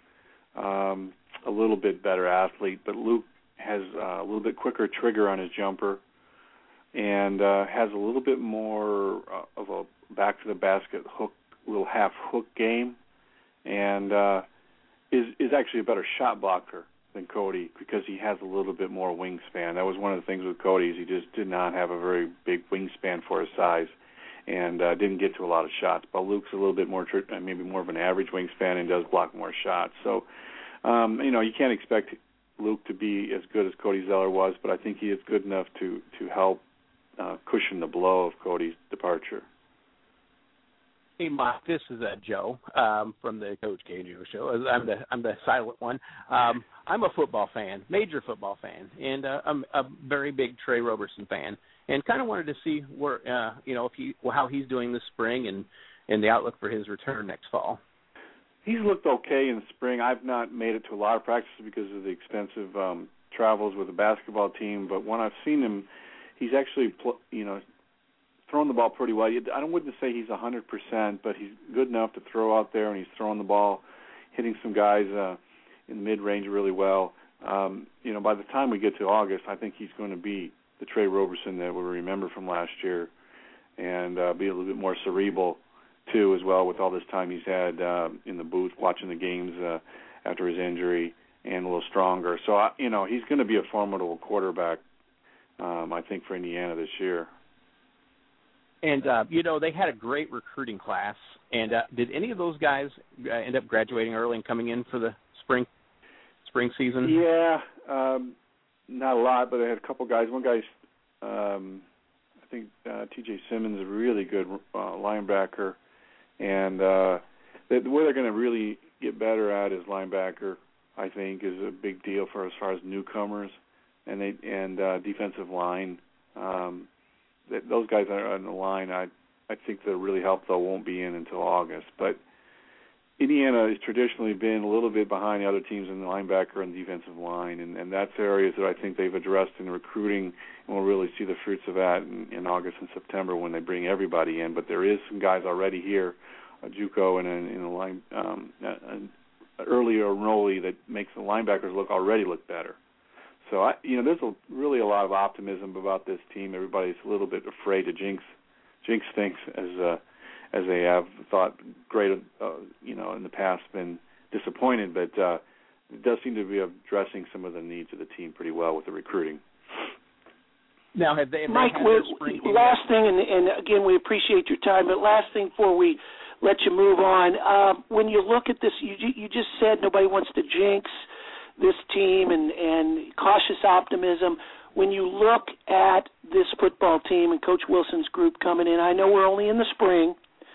S8: a little bit better athlete, but Luke has a little bit quicker trigger on his jumper and has a little bit more of a back-to-the-basket hook, little half-hook game, and is actually a better shot blocker than Cody because he has a little bit more wingspan. That was one of the things with Cody is he just did not have a very big wingspan for his size and didn't get to a lot of shots. But Luke's a little bit more, maybe more of an average wingspan and does block more shots. So, you can't expect Luke to be as good as Cody Zeller was, but I think he is good enough to help cushion the blow of Cody's departure.
S3: Hey, Mike, this is Joe from the Coach K and Joe Show. I'm the silent one. I'm a football fan, major football fan, and I'm a very big Trey Roberson fan, and kind of wanted to see where how he's doing this spring and the outlook for his return next fall.
S8: He's looked okay in the spring. I've not made it to a lot of practices because of the extensive travels with the basketball team, but when I've seen him, he's actually thrown the ball pretty well. I wouldn't say he's 100%, but he's good enough to throw out there, and he's throwing the ball, hitting some guys in the mid-range really well. By the time we get to August, I think he's going to be the Trey Roberson that we remember from last year and be a little bit more cerebral, too, as well, with all this time he's had in the booth watching the games after his injury and a little stronger. So, he's going to be a formidable quarterback, I think, for Indiana this year.
S3: And, they had a great recruiting class. And did any of those guys end up graduating early and coming in for the spring spring season?
S8: Yeah, not a lot, but they had a couple guys. One guy's, I think T.J. Simmons is a really good linebacker, and where they're going to really get better at is linebacker. I think is a big deal for as far as newcomers and defensive line. Those guys are on the line. I think they'll really help, though, won't be in until August. But Indiana has traditionally been a little bit behind the other teams in the linebacker and defensive line, and that's areas that I think they've addressed in recruiting, and we'll really see the fruits of that in August and September when they bring everybody in. But there is some guys already here, a JUCO and a line earlier enrollee that makes the linebackers already look better. So there's really a lot of optimism about this team. Everybody's a little bit afraid to jinx things as they have thought great, in the past, been disappointed, but it does seem to be addressing some of the needs of the team pretty well with the recruiting.
S3: Now, have they
S4: Mike, last thing, and again, we appreciate your time, but last thing before we let you move on, when you look at this, you just said nobody wants to jinx this team and cautious optimism. When you look at this football team and Coach Wilson's group coming in, I know we're only in the spring,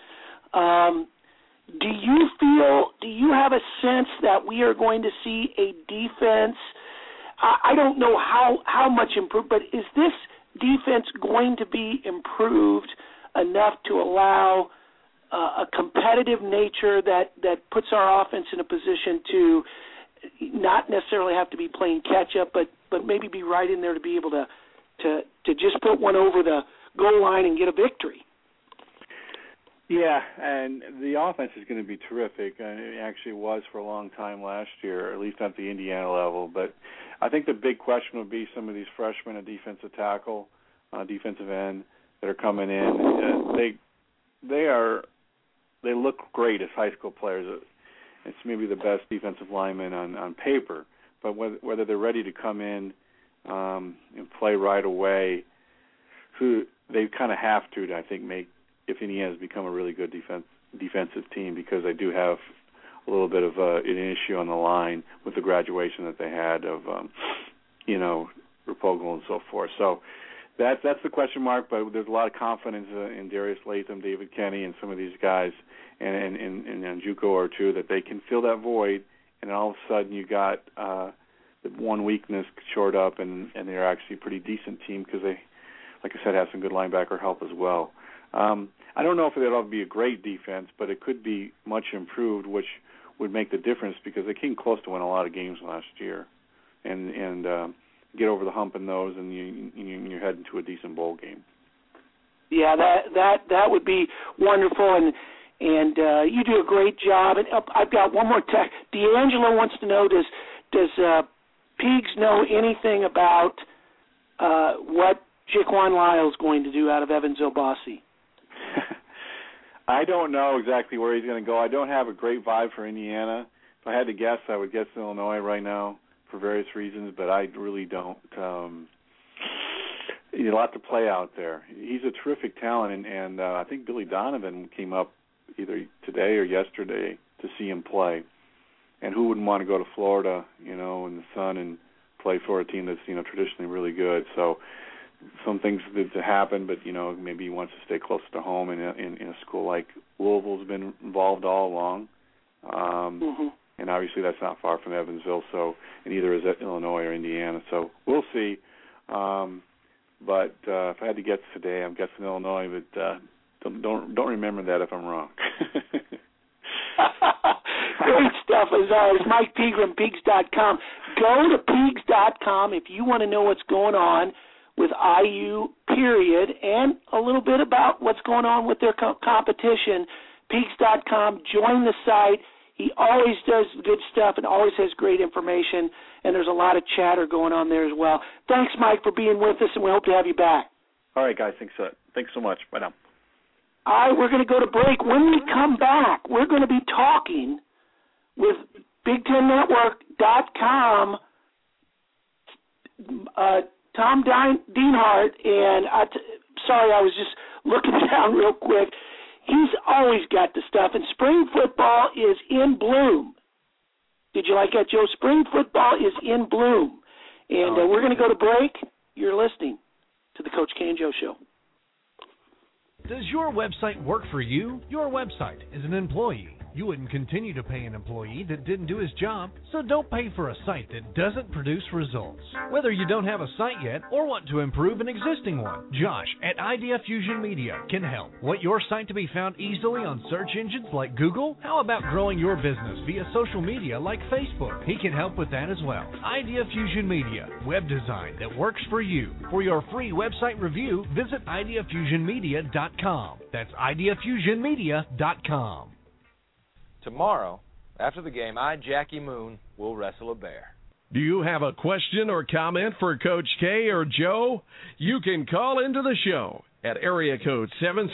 S4: do you have a sense that we are going to see a defense? I don't know how much improved, but is this defense going to be improved enough to allow a competitive nature that puts our offense in a position to not necessarily have to be playing catch up, but maybe be right in there to be able to just put one over the goal line and get a victory?
S8: Yeah, and the offense is going to be terrific. It actually was for a long time last year, at least at the Indiana level. But I think the big question would be some of these freshmen at defensive tackle, defensive end that are coming in. They look great as high school players. It's maybe the best defensive linemen on paper, but whether they're ready to come in and play right away, they kind of have to, I think, make, if Indiana has become a really good defensive team, because they do have a little bit of an issue on the line with the graduation that they had of, Rapogel and so forth. So that's the question mark, but there's a lot of confidence in Darius Latham, David Kenny, and some of these guys, and JUCO or two, that they can fill that void, and all of a sudden you got the one weakness shored up, and they're actually a pretty decent team because they, like I said, have some good linebacker help as well. I don't know if it'll be a great defense, but it could be much improved, which would make the difference because they came close to win a lot of games last year, and get over the hump in those, and you're heading to a decent bowl game.
S4: Yeah, that would be wonderful, and you do a great job. And I've got one more text. D'Angelo wants to know, does Peegs know anything about what Jaquan Lyle's going to do out of Evans-Obasi?
S8: I don't know exactly where he's going to go. I don't have a great vibe for Indiana. If I had to guess, I would guess Illinois right now for various reasons, but I really don't. A lot to play out there. He's a terrific talent, and I think Billy Donovan came up either today or yesterday to see him play. And who wouldn't want to go to Florida, in the sun and play for a team that's, traditionally really good. So some things that happen, but, maybe he wants to stay close to home in a school like Louisville's been involved all along. And obviously that's not far from Evansville, and either is Illinois or Indiana. So we'll see. But if I had to guess today, I'm guessing Illinois, but don't remember that if I'm wrong.
S4: Great stuff as always. Mike Pegram, Peegs.com. Go to Peegs.com if you want to know what's going on with IU, period, and a little bit about what's going on with their competition. Peegs.com. Join the site. He always does good stuff and always has great information, and there's a lot of chatter going on there as well. Thanks, Mike, for being with us, and we hope to have you back.
S8: All right, guys. Thanks so much. Bye now.
S4: All right, we're going to go to break. When we come back, we're going to be talking with BigTenNetwork.com, Tom Dienhart, and sorry, I was just looking down real quick. He's always got the stuff, and spring football is in bloom. Did you like that, Joe? Spring football is in bloom. And we're going to go to break. You're listening to the Coach K and Joe Show.
S9: Does your website work for you? Your website is an employee. You wouldn't continue to pay an employee that didn't do his job, so don't pay for a site that doesn't produce results. Whether you don't have a site yet or want to improve an existing one, Josh at Idea Fusion Media can help. Want your site to be found easily on search engines like Google? How about growing your business via social media like Facebook? He can help with that as well. Idea Fusion Media, web design that works for you. For your free website review, visit ideafusionmedia.com. That's ideafusionmedia.com.
S10: Tomorrow, after the game, Jackie Moon, will wrestle a bear.
S2: Do you have a question or comment for Coach K or Joe? You can call into the show at area code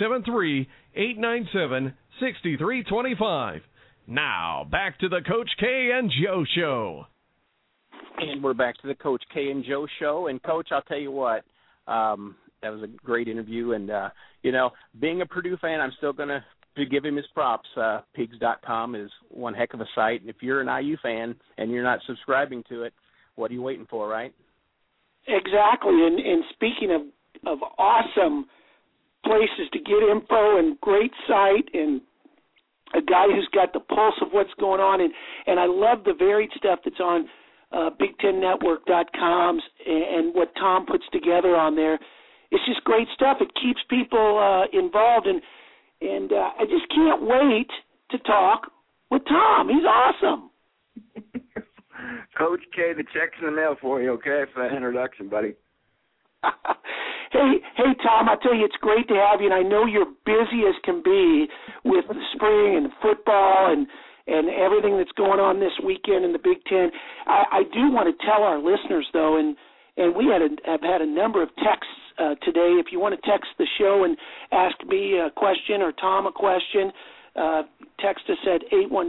S2: 773-897-6325. Now, back to the Coach K and Joe Show.
S3: And we're back to the Coach K and Joe Show. And, Coach, I'll tell you what, that was a great interview. And, being a Purdue fan, I'm still going to give him his props. Pigs.com is one heck of a site. And if you're an IU fan and you're not subscribing to it, what are you waiting for, right?
S4: Exactly. And speaking of awesome places to get info and great site and a guy who's got the pulse of what's going on, and I love the varied stuff that's on BigTenNetwork.com and what Tom puts together on there. It's just great stuff. It keeps people involved, and I just can't wait to talk with Tom. He's awesome.
S11: Coach K, the check's in the mail for you, okay, for that introduction, buddy.
S4: Hey, Tom, I tell you, it's great to have you, and I know you're busy as can be with the spring and football and everything that's going on this weekend in the Big Ten. I do want to tell our listeners, though, and we have had a number of texts today. If you want to text the show and ask me a question or Tom a question, text us at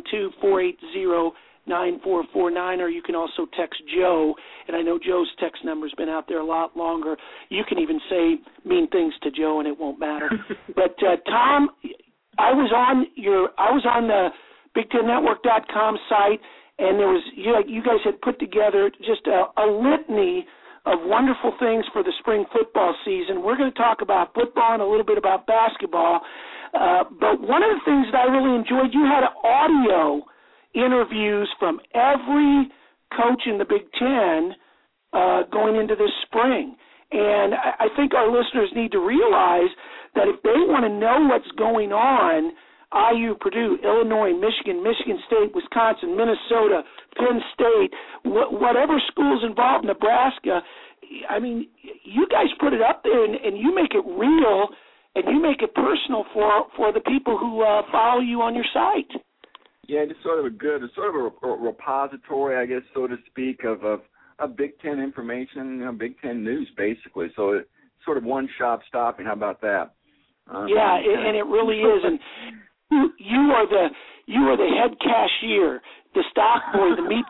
S4: 812-480-9449, or you can also text Joe, and I know Joe's text number's been out there a lot longer. You can even say mean things to Joe, and it won't matter. But Tom, I was on the BigTenNetwork.com site, and there was you guys had put together just a litany of wonderful things for the spring football season. We're going to talk about football and a little bit about basketball. But one of the things that I really enjoyed, you had audio interviews from every coach in the Big Ten going into this spring. And I think our listeners need to realize that if they want to know what's going on, IU, Purdue, Illinois, Michigan, Michigan State, Wisconsin, Minnesota, Penn State, whatever school's involved, Nebraska, I mean, you guys put it up there and you make it real and you make it personal for the people who follow you on your site.
S11: Yeah, it's sort of a repository, I guess, so to speak, of Big Ten information, Big Ten news, basically. So it's sort of one-shop stopping. How about that?
S4: Yeah, and it really is. And you are the head cashier, the stock boy, the meat.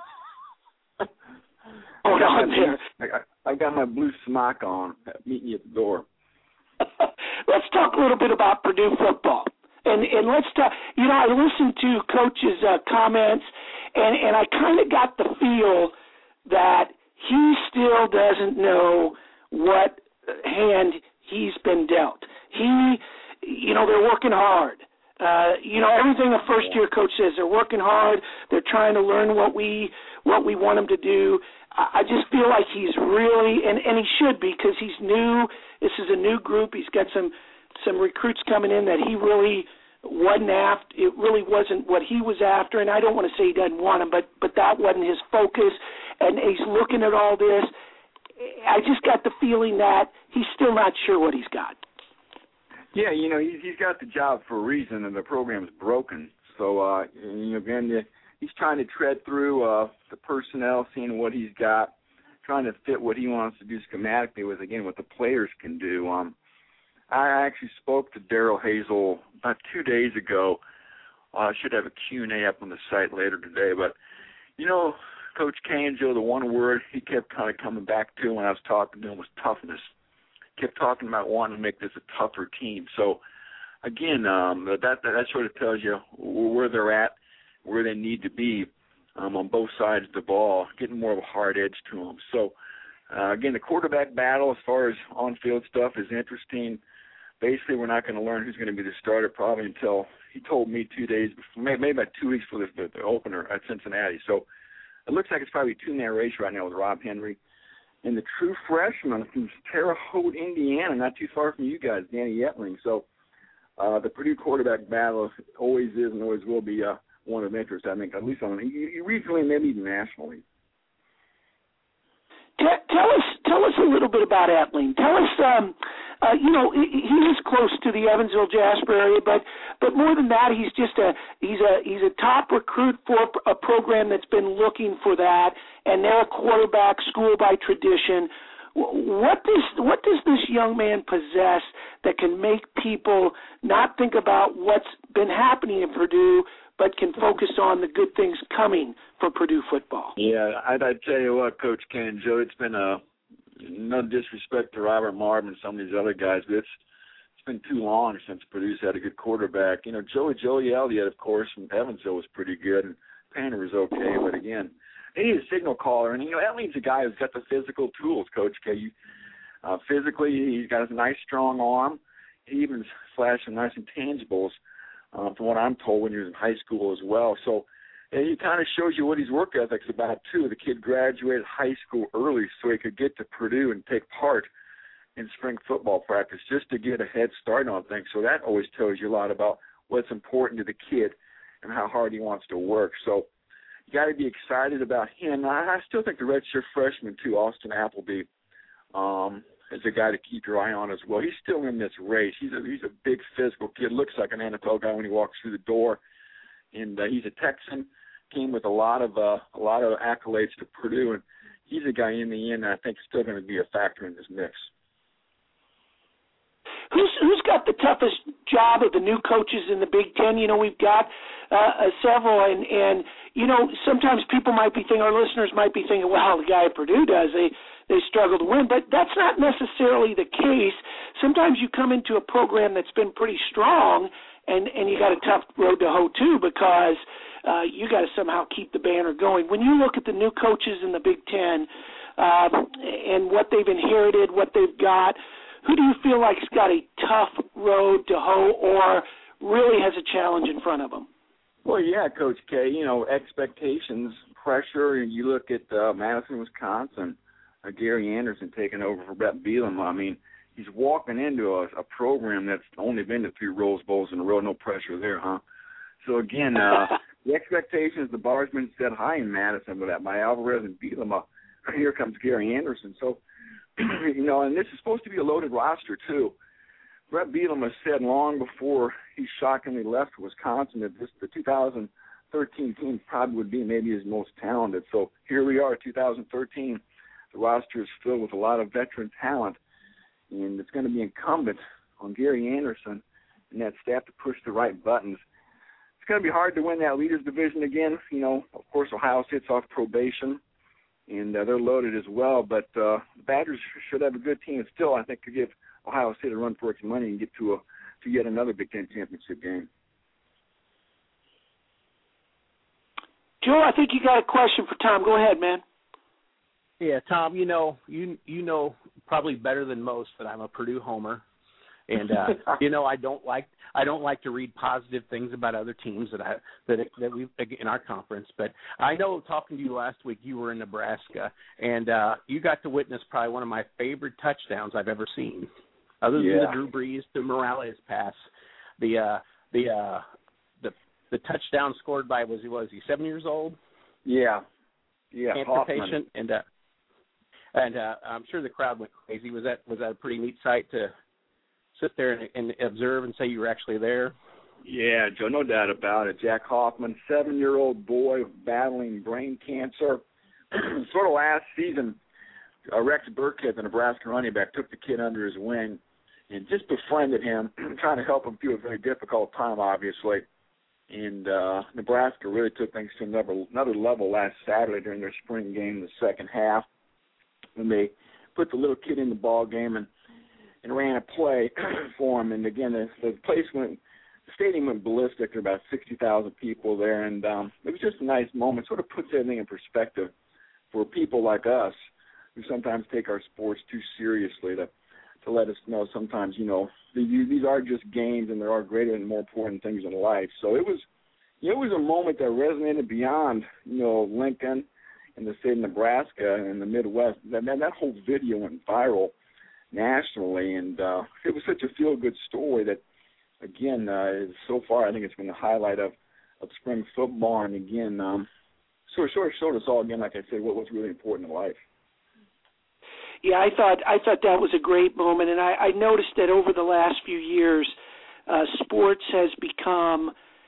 S4: On there.
S11: I got my blue smock on, meeting you at the door.
S4: Let's talk a little bit about Purdue football, and let's talk. I listened to Coach's comments, and I kind of got the feel that he still doesn't know what hand he's been dealt. They're working hard. Everything a first-year coach says, they're working hard. They're trying to learn what we want them to do. I just feel like he's really, and he should be, because he's new. This is a new group. He's got some recruits coming in that he really wasn't after. It really wasn't what he was after, and I don't want to say he doesn't want him, but that wasn't his focus, and he's looking at all this. I just got the feeling that he's still not sure what he's got.
S11: Yeah, he's got the job for a reason, and the program's broken. So, again, he's trying to tread through the personnel, seeing what he's got, trying to fit what he wants to do schematically with, again, what the players can do. I actually spoke to Daryl Hazel about 2 days ago. I should have a Q&A up on the site later today. But, Coach K and Joe, the one word he kept kind of coming back to when I was talking to him was toughness. Kept talking about wanting to make this a tougher team. So, again, that sort of tells you where they're at, where they need to be. on both sides of the ball, getting more of a hard edge to them. So, again, the quarterback battle as far as on-field stuff is interesting. Basically, we're not going to learn who's going to be the starter probably until he told me 2 days before, maybe about 2 weeks for the opener at Cincinnati. So it looks like it's probably a two-man race right now with Rob Henry. And the true freshman from Terre Haute, Indiana, not too far from you guys, Danny Etling. So the Purdue quarterback battle always is and always will be one of interest, I think, at least regionally, maybe even nationally.
S4: Tell us a little bit about Etling. Tell us, he is close to the Evansville Jasper area, but more than that, he's a top recruit for a program that's been looking for that, and they're a quarterback school by tradition. What does this young man possess that can make people not think about what's been happening in Purdue, but can focus on the good things coming for Purdue football?
S11: Yeah, I'd tell you what, Coach Ken and Joe, it's been no disrespect to Robert Marvin and some of these other guys, but it's been too long since Purdue's had a good quarterback. Joey Elliott, of course, from Evansville was pretty good, and Painter was okay, but again, they need a signal caller, and Etling's a guy who's got the physical tools, Coach K. Physically, he's got a nice, strong arm. He even flashed some nice intangibles, from what I'm told, when he was in high school as well. So he kind of shows you what his work ethic's about, too. The kid graduated high school early so he could get to Purdue and take part in spring football practice just to get a head start on things. So that always tells you a lot about what's important to the kid and how hard he wants to work. So you got to be excited about him. I still think the redshirt freshman, too, Austin Appleby, is a guy to keep your eye on as well. He's still in this race. He's a big physical kid. Looks like an NFL guy when he walks through the door. And he's a Texan. Came with a lot of accolades to Purdue, and he's a guy in the end that I think is still going to be a factor in this mix.
S4: Who's got the toughest job of the new coaches in the Big Ten? We've got several, and sometimes people might be thinking, our listeners might be thinking, well, the guy at Purdue does. They struggle to win, but that's not necessarily the case. Sometimes you come into a program that's been pretty strong, and you got a tough road to hoe too, because you got to somehow keep the banner going. When you look at the new coaches in the Big Ten and what they've inherited, what they've got, who do you feel like's got a tough road to hoe or really has a challenge in front of them?
S11: Well, yeah, Coach K, expectations, pressure, and you look at Madison, Wisconsin, Gary Anderson taking over for Brett Bielema. I mean, he's walking into a program that's only been to 3 Rose Bowls in a row. No pressure there, huh? So, again, the expectations, the bar's been set high in Madison with that by Alvarez and Bielema. Here comes Gary Anderson. So, and this is supposed to be a loaded roster, too. Brett Bielema said long before he shockingly left Wisconsin that the 2013 team probably would be maybe his most talented. So here we are, 2013. The roster is filled with a lot of veteran talent, and it's going to be incumbent on Gary Anderson and that staff to push the right buttons. It's going to be hard to win that Leaders Division again. Of course, Ohio State's off probation, and they're loaded as well. But the Badgers should have a good team, and still, I think, could give Ohio State a run for its money and get to yet another Big Ten championship game.
S4: Joe, I think you got a question for Tom. Go ahead, man.
S3: Yeah, Tom, you know probably better than most that I'm a Purdue homer, and I don't like to read positive things about other teams that we in our conference. But I know, talking to you last week, you were in Nebraska, and you got to witness probably one of my favorite touchdowns I've ever seen, other than the Drew Brees to Morales pass. The touchdown scored by was he 7 years old?
S11: Yeah,
S3: cancer
S11: Hoffman.
S3: Patient, and I'm sure the crowd went crazy. Was that a pretty neat sight to sit there and observe and say you were actually there?
S11: Yeah, Joe, no doubt about it. Jack Hoffman, 7-year-old boy battling brain cancer. Sort of last season, Rex Burkhead, the Nebraska running back, took the kid under his wing and just befriended him, trying to help him through a very difficult time, obviously. And Nebraska really took things to another level last Saturday during their spring game in the second half, when they put the little kid in the ball game and ran a play for him. And again, the place went stadium went ballistic. There were about 60,000 people there, and it was just a nice moment. Sort of puts everything in perspective for people like us who sometimes take our sports too seriously to let us know sometimes, these are just games and there are greater and more important things in life. So it was a moment that resonated beyond, Lincoln and the state of Nebraska and the Midwest. That whole video went viral nationally, and it was such a feel-good story that, again, so far I think it's been the highlight of spring football. And again, sort of showed us all again, like I said, what was really important in life.
S4: Yeah, I thought that was a great moment, and I noticed that over the last few years, sports has become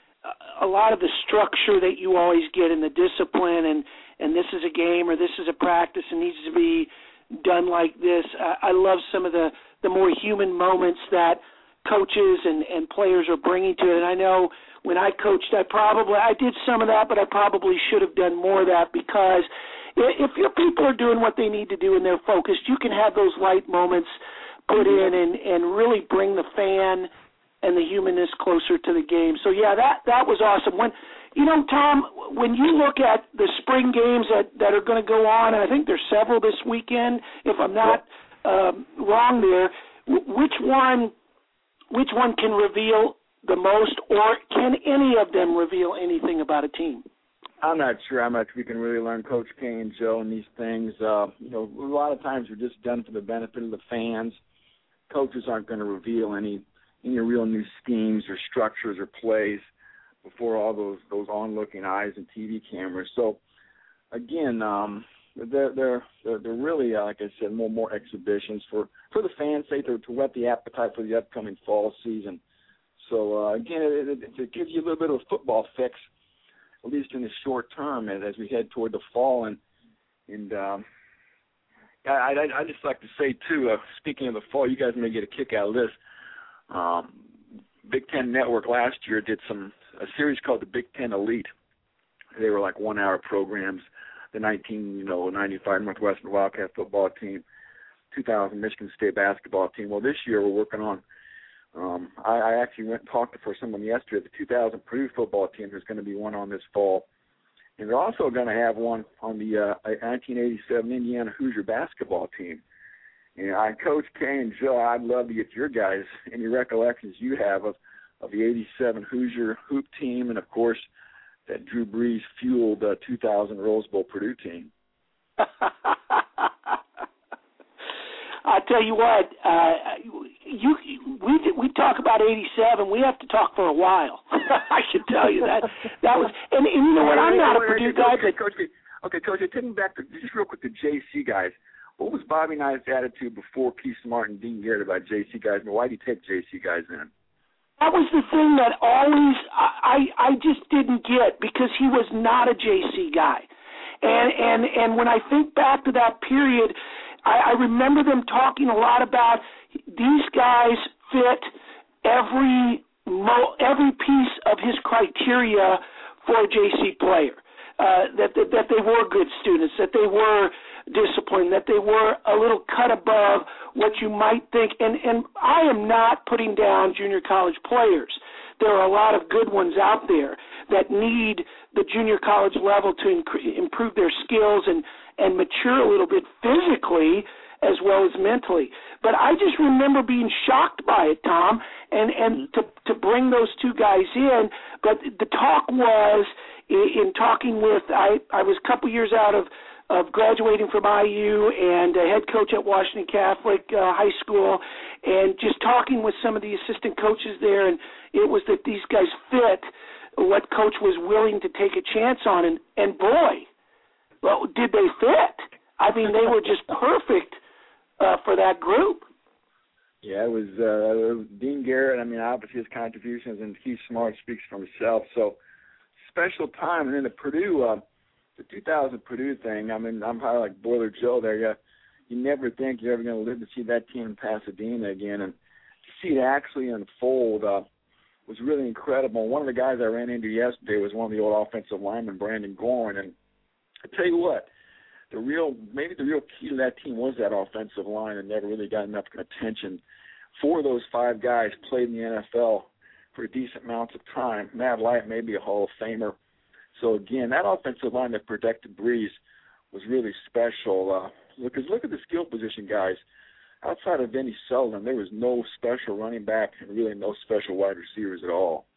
S4: a lot of the structure that you always get in the discipline, and this is a game or this is a practice and needs to be done like this. I love some of the more human moments that coaches and players are bringing to it. And I know when I coached, I did some of that, but I probably should have done more of that, because if your people are doing what they need to do and they're focused, you can have those light moments put in and really bring the fan and the humanness closer to the game. So, yeah, that was awesome. When, Tom, when you look at the spring games that are going to go on, and I think there's several this weekend, if I'm not wrong there, which one can reveal the most, or can any of them reveal anything about a team?
S11: I'm not sure how much we can really learn Coach K and Joe and these things. A lot of times we're just done for the benefit of the fans. Coaches aren't going to reveal any real new schemes or structures or plays before all those onlooking eyes and TV cameras. So, again, they're really, like I said, more exhibitions for the fans' sake, to whet the appetite for the upcoming fall season. So, again, it gives you a little bit of a football fix, at least in the short term, as we head toward the fall. And I just like to say, too, speaking of the fall, you guys may get a kick out of this. Big Ten Network last year did a series called the Big Ten Elite. They were like 1-hour programs. The 1995 Northwestern Wildcat football team, 2000 Michigan State basketball team. Well, this year we're working on. I actually went and talked to someone yesterday. The 2000 Purdue football team. There's going to be one on this fall, and they're also going to have one on the 1987 Indiana Hoosier basketball team. And Coach K and Joe, I'd love to get your guys any recollections you have of the 87 Hoosier hoop team, and of course that Drew Brees fueled 2000 Rose Bowl Purdue team.
S4: I tell you what, we talk about 87. We have to talk for a while. I should tell you that was. And you know what? I'm not a Purdue guy, but
S11: Coach, taking back just real quick the JC guys. What was Bobby Knight's attitude before Keith Smart and Dean Garrett about JC guys? And why did he take JC guys in?
S4: That was the thing that always I just didn't get, because he was not a JC guy. And when I think back to that period, I remember them talking a lot about these guys fit every piece of his criteria for a JC player. That they were good students, that they were disciplined, that they were a little cut above what you might think. And I am not putting down junior college players. There are a lot of good ones out there that need the junior college level to improve their skills and mature a little bit physically as well as mentally. But I just remember being shocked by it, Tom, and to bring those two guys in. But the talk was, in talking with, I was a couple years out of graduating from IU and a head coach at Washington Catholic High School, and just talking with some of the assistant coaches there, and it was that these guys fit what Coach was willing to take a chance on, and boy, well, did they fit. I mean, they were just perfect for that group.
S11: Yeah, it was Dean Garrett. I mean, obviously his contributions, and Keith Smart speaks for himself. So special time. And then the Purdue, the 2000 Purdue thing, I mean, I'm probably like Boiler Joe there. You never think you're ever going to live to see that team in Pasadena again. And to see it actually unfold was really incredible. One of the guys I ran into yesterday was one of the old offensive linemen, Brandon Gorin. And I tell you what, maybe the real key to that team was that offensive line, and never really got enough attention. 4 of those 5 guys played in the NFL for decent amounts of time. Matt Light may be a Hall of Famer. So, again, that offensive line that protected Breeze was really special. Because look at the skill position guys. Outside of Vinny Sullivan, there was no special running back and really no special wide receivers at all.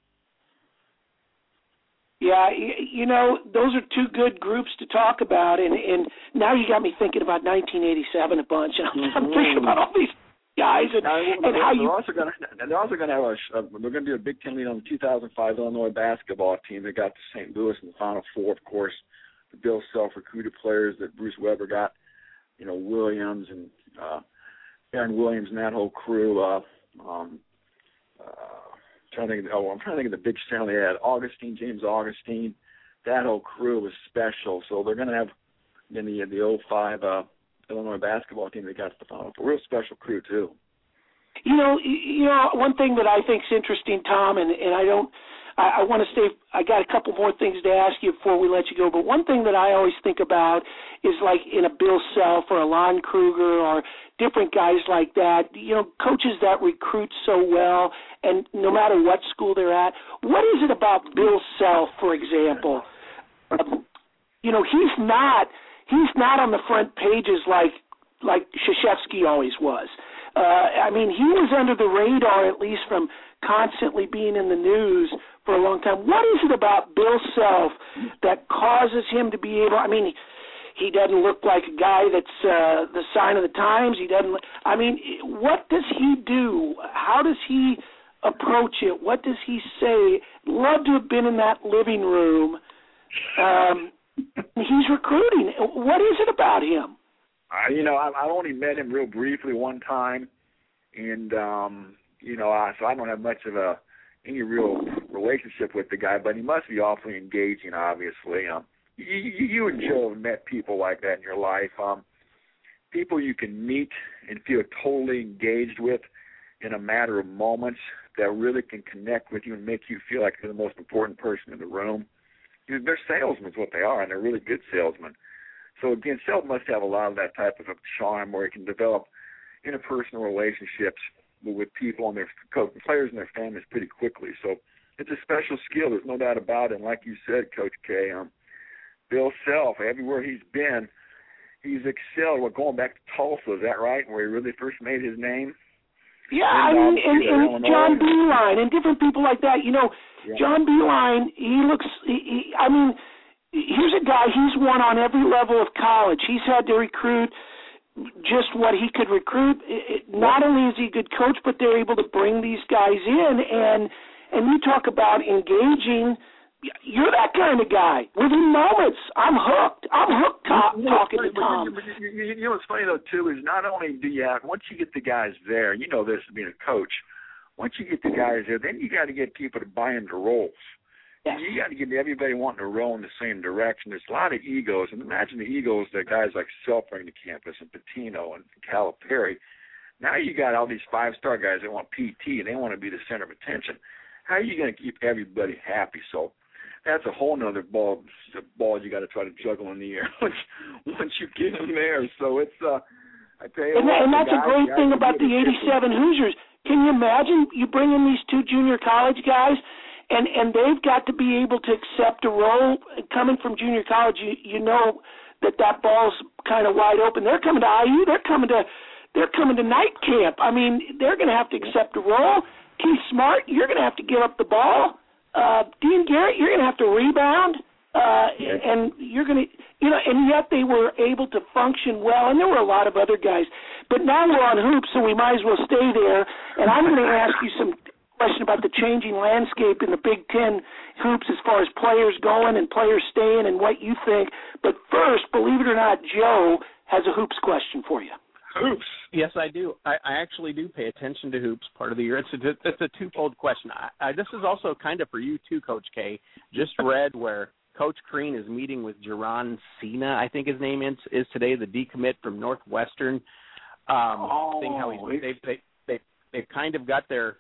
S4: Yeah, you know, those are two good groups to talk about, and now you got me thinking about 1987 a bunch, and I'm thinking about all these guys and how you.
S11: They're also going to have they're going to do a Big Ten lead on the 2005 Illinois basketball team. They got to St. Louis in the Final Four, of course. The Bill Self recruited players that Bruce Weber got, you know, Williams and Aaron Williams and that whole crew. I'm trying to think of the big center they had. James Augustine. That whole crew was special. So they're going to have in the 05 Illinois basketball team that got to the Final Four. Real special crew too.
S4: You know, one thing that I think is interesting, Tom, and I want to stay. I got a couple more things to ask you before we let you go. But one thing that I always think about is like in a Bill Self or a Lon Kruger or different guys like that. You know, coaches that recruit so well, and no matter what school they're at. What is it about Bill Self, for example? You know, he's not on the front pages like Krzyzewski always was. I mean, he was under the radar, at least from constantly being in the news for a long time. What is it about Bill Self that causes him to be able, I mean, he doesn't look like a guy that's the sign of the times. He doesn't, I mean, what does he do? How does he approach it? What does he say? Love to have been in that living room. He's recruiting. What is it about him?
S11: You know, I only met him real briefly one time, and you know, so I don't have much of any real relationship with the guy, but he must be awfully engaging, obviously. You and Joe have met people like that in your life, people you can meet and feel totally engaged with in a matter of moments that really can connect with you and make you feel like you're the most important person in the room. They're salesmen is what they are, and they're really good salesmen. So, again, Self must have a lot of that type of a charm where he can develop interpersonal relationships with people and their players and their families pretty quickly. So it's a special skill. There's no doubt about it. And like you said, Coach K, Bill Self, everywhere he's been, he's excelled. Well, going back to Tulsa, is that right, where he really first made his name?
S4: Yeah, I mean, and John Beilein and different people like that. You know, yeah. John Beilein, he looks, I mean, here's a guy, he's won on every level of college. He's had to recruit just what he could recruit. Not only is he a good coach, but they're able to bring these guys in. And you talk about engaging. You're that kind of guy. Within moments, I'm hooked. Talking to Tom.
S11: You know what's funny, though, too, is not only do you have, once you get the guys there, you know this being a coach, once you get the guys there, then you got to get people to buy into roles. Yes. You got to get everybody wanting to row in the same direction. There's a lot of egos, and imagine the egos that guys like Self bring to campus and Patino and Calipari. Now you got all these five-star guys that want PT, and they want to be the center of attention. How are you going to keep everybody happy? So that's a whole nother ball you got to try to juggle in the air once you get them there. So it's I tell you,
S4: and that's a great thing about the '87 Hoosiers. Can you imagine you bring in these two junior college guys? And they've got to be able to accept a role. Coming from junior college, you know that ball's kind of wide open. They're coming to IU. They're coming to night camp. I mean, they're going to have to accept a role. Keith Smart, you're going to have to give up the ball. Dean Garrett, you're going to have to rebound. And you're going to, you know, and yet they were able to function well. And there were a lot of other guys. But now we're on hoops, so we might as well stay there. And I'm going to ask you some question about the changing landscape in the Big Ten hoops as far as players going and players staying and what you think. But first, believe it or not, Joe has a hoops question for you.
S5: Hoops? Yes, I do. I actually do pay attention to hoops part of the year. It's a twofold question. This is also kind of for you too, Coach K. Just read where Coach Crean is meeting with Jaron Cena, I think his name is today, the decommit from Northwestern. Seeing how they've kind of got their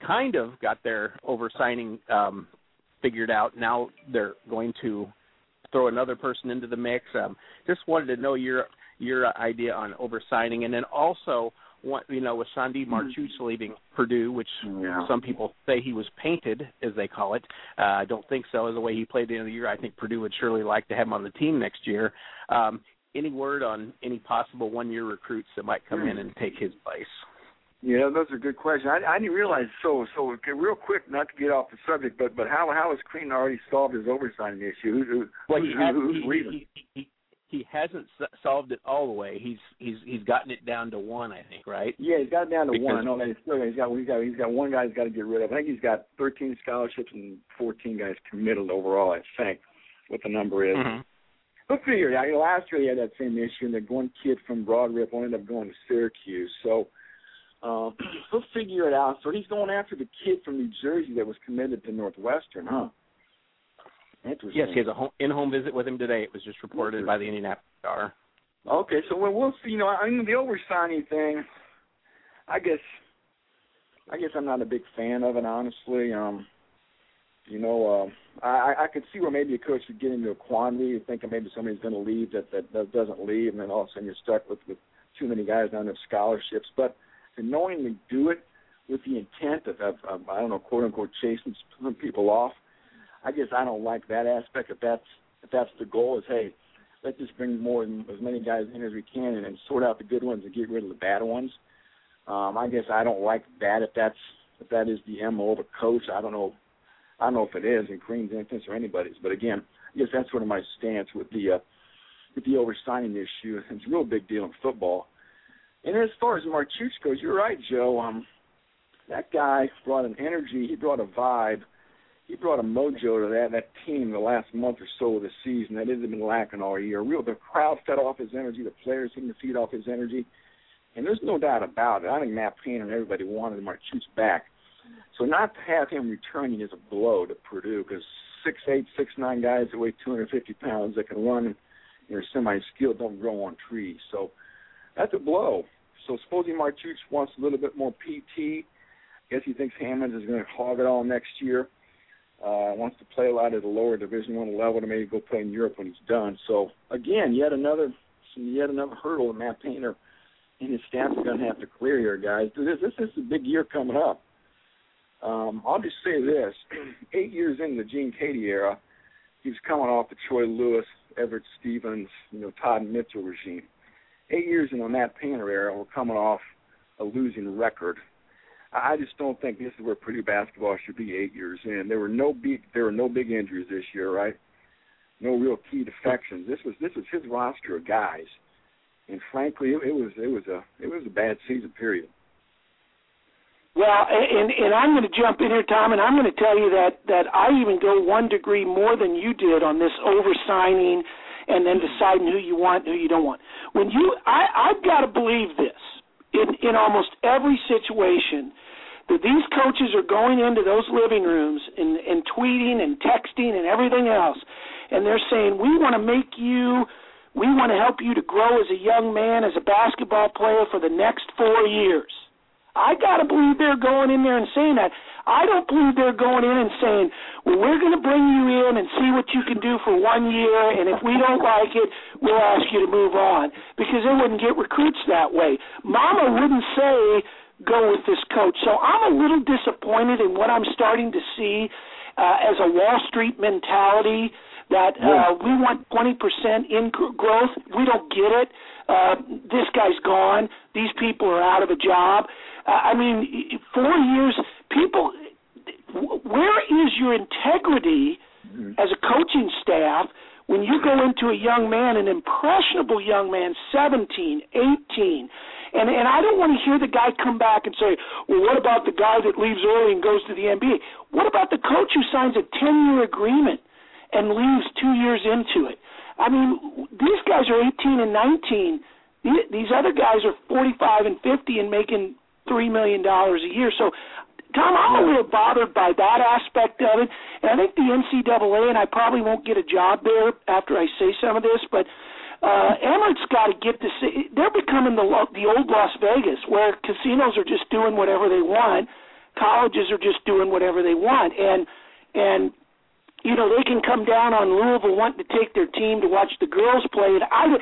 S5: oversigning figured out. Now they're going to throw another person into the mix. Just wanted to know your
S3: your idea on oversigning, and then also, with Sandeep Marchuk leaving Purdue, which some people say he was painted, as they call it. I don't think so. As the way he played at the end of the year, I think Purdue would surely like to have him on the team next year. Any word on any possible one-year recruits that might come in and take his place?
S11: Yeah, those are good questions. I didn't realize. So okay, real quick, not to get off the subject, but how has Crean already solved his oversigning issue? Who's leaving?
S3: He hasn't solved it all the way. He's gotten it down to one, I think, right?
S11: Yeah, he's got it down to one. No, he's got one guy he's got to get rid of. I think he's got 13 scholarships and 14 guys committed overall, I think, what the number is.
S3: Mm-hmm.
S11: We'll figure it out. Last year he had that same issue, and the one kid from Broad Ripple ended up going to Syracuse. So he'll figure it out. So he's going after the kid from New Jersey that was committed to Northwestern, huh? Interesting.
S3: Yes, he has a in-home visit with him today. It was just reported by the Indianapolis Star.
S11: Okay, so we'll see. The oversigning thing, I guess I'm not a big fan of it, honestly. I could see where maybe a coach would get into a quandary, thinking maybe somebody's going to leave that doesn't leave, and then all of a sudden you're stuck with too many guys on their scholarships. But to knowingly do it with the intent of I don't know, quote unquote, chasing some people off, I guess I don't like that aspect. If that's the goal, is hey, let's just bring as many guys in as we can and sort out the good ones and get rid of the bad ones. I guess I don't like that. If that is the MO of a coach, I don't know if it is in Crean's instance or anybody's. But again, I guess that's sort of my stance with the oversigning issue. It's a real big deal in football. And as far as Marchuk goes, you're right, Joe. That guy brought an energy. He brought a vibe. He brought a mojo to that team the last month or so of the season that hasn't been lacking all year. The crowd fed off his energy. The players seemed to feed off his energy. And there's no doubt about it. I think Matt Painter and everybody wanted Marchuk back. So not to have him returning is a blow to Purdue because 6'8", 6'9" guys that weigh 250 pounds that can run and are semi-skilled don't grow on trees. So that's a blow. So supposing Marchuk wants a little bit more PT, I guess he thinks Hammonds is going to hog it all next year. Wants to play a lot at the lower Division I level to maybe go play in Europe when he's done. So, again, yet another hurdle that Matt Painter and his staff are going to have to clear here, guys. This is a big year coming up. I'll just say this. 8 years into the Gene Katie era, he was coming off the Troy Lewis, Everett Stevens, Todd Mitchell regime. 8 years into the Matt Painter era, we're coming off a losing record. I just don't think this is where Purdue basketball should be 8 years in. There were no big injuries this year, right? No real key defections. This was his roster of guys, and frankly, it was a bad season. Period.
S4: Well, and I'm going to jump in here, Tom, and I'm going to tell you that I even go 1 degree more than you did on this oversigning and then deciding who you want, who you don't want. I've got to believe this. In almost every situation, that these coaches are going into those living rooms and tweeting and texting and everything else, and they're saying, we want to help you to grow as a young man, as a basketball player for the next 4 years. I got to believe they're going in there and saying that. I don't believe they're going in and saying, well, we're going to bring you in and see what you can do for 1 year, and if we don't like it, we'll ask you to move on, because they wouldn't get recruits that way. Mama wouldn't say, go with this coach. So I'm a little disappointed in what I'm starting to see as a Wall Street mentality that we want 20% in growth. We don't get it. This guy's gone. These people are out of a job. 4 years, people, where is your integrity as a coaching staff when you go into a young man, an impressionable young man, 17, 18, and I don't want to hear the guy come back and say, well, what about the guy that leaves early and goes to the NBA? What about the coach who signs a 10-year agreement and leaves 2 years into it? These guys are 18 and 19. These other guys are 45 and 50 and making $3 million a year. So, Tom, I'm a little bothered by that aspect of it. And I think the NCAA, and I probably won't get a job there after I say some of this, but Emirates got to get to see, they're becoming the old Las Vegas, where casinos are just doing whatever they want, colleges are just doing whatever they want, and they can come down on Louisville wanting to take their team to watch the girls play. And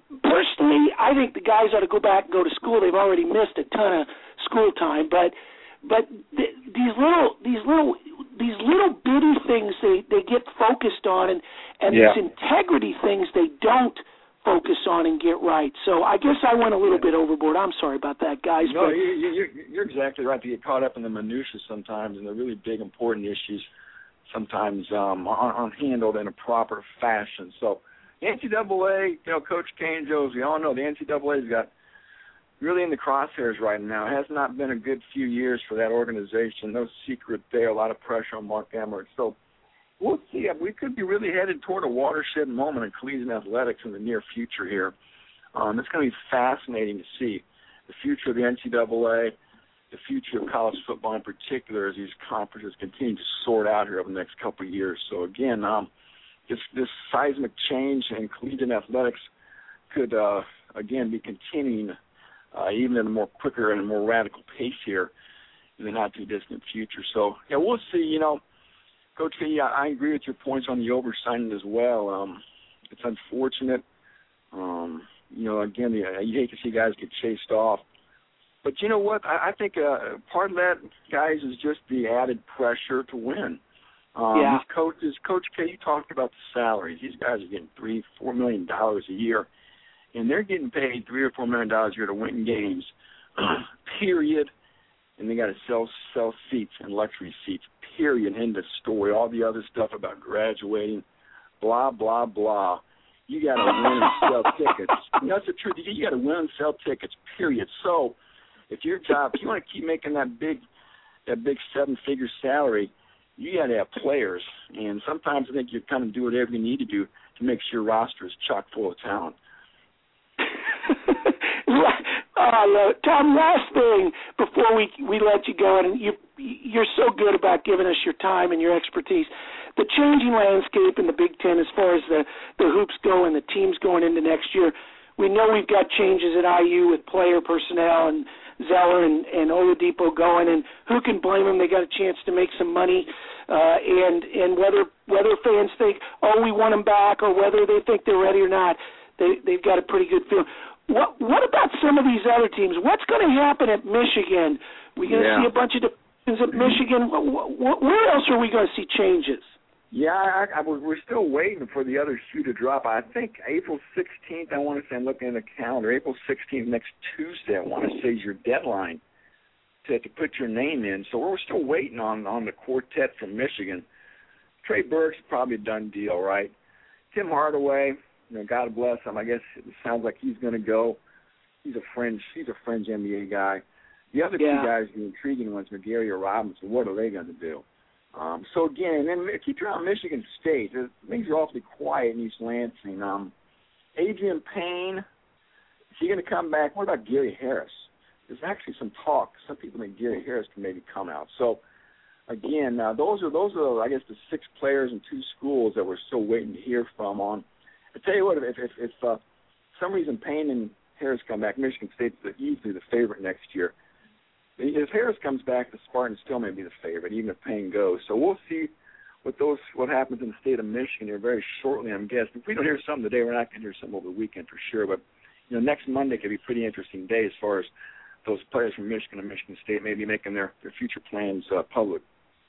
S4: personally, I think the guys ought to go back and go to school. They've already missed a ton of school time, but these little bitty things they get focused on, and these integrity things they don't focus on and get right. So I guess I went a little bit overboard. I'm sorry about that, guys.
S11: No, you're exactly right. To get caught up in the minutiae sometimes, and the really big important issues sometimes aren't handled in a proper fashion. So the NCAA, Coach K and Joe, as we all know, the NCAA's got really in the crosshairs right now. It has not been a good few years for that organization. No secret there. A lot of pressure on Mark Emmert. So we'll see. We could be really headed toward a watershed moment in collegiate athletics in the near future here. It's going to be fascinating to see the future of the NCAA, the future of college football in particular, as these conferences continue to sort out here over the next couple of years. So, again, this seismic change in collegiate athletics could, again, be continuing even at a more quicker and more radical pace here in the not-too-distant future. So, we'll see. Coach K, I agree with your points on the oversigning as well. It's unfortunate. Again, you hate to see guys get chased off. But you know what? I think part of that, guys, is just the added pressure to win. These coaches, Coach K, you talked about the salaries. These guys are getting $3-4 million a year, and they're getting paid $3 or $4 million a year to win games, period. And they got to sell seats and luxury seats, period. End of story. All the other stuff about graduating, blah, blah, blah. You got to win and sell tickets. That's the truth. You got to win and sell tickets, period. So if your job, if you want to keep making that big 7-figure salary, you got to have players. And sometimes I think you kind of do whatever you need to do to make sure your roster is chock full of talent. Tom, last thing before we let you go, and you're so good about giving us your time and your expertise. The changing landscape in the Big Ten as far as the hoops go and the teams going into next year, we know we've got changes at IU with player personnel and Zeller and Oladipo going, and who can blame them? They got a chance to make some money, and whether fans think, we want them back, or whether they think they're ready or not, they've got a pretty good feeling. What about some of these other teams? What's going to happen at Michigan? We're going to see a bunch of defenses at Michigan. Where else are we going to see changes? Yeah, we're still waiting for the other shoe to drop. I think April 16th, I want to say, I'm looking at the calendar, April 16th, next Tuesday, I want to say is your deadline to put your name in. So we're still waiting on the quartet from Michigan. Trey Burke's probably a done deal, right? Tim Hardaway, God bless him. I guess it sounds like he's going to go. He's a fringe NBA guy. The other two guys, the intriguing ones, McGarry or Robinson, what are they going to do? So, again, and then keep your eye on Michigan State. Things are awfully quiet in East Lansing. Adrian Payne, is he going to come back? What about Gary Harris? There's actually some talk. Some people think Gary Harris can maybe come out. So, again, those are, I guess, the 6 players and 2 schools that we're still waiting to hear from on. I tell you what, if for some reason Payne and Harris come back, Michigan State's easily the favorite next year. If Harris comes back, the Spartans still may be the favorite, even if Payne goes. So we'll see what happens in the state of Michigan here very shortly, I'm guessing. If we don't hear something today, we're not going to hear something over the weekend for sure. But next Monday could be a pretty interesting day as far as those players from Michigan and Michigan State maybe making their future plans public.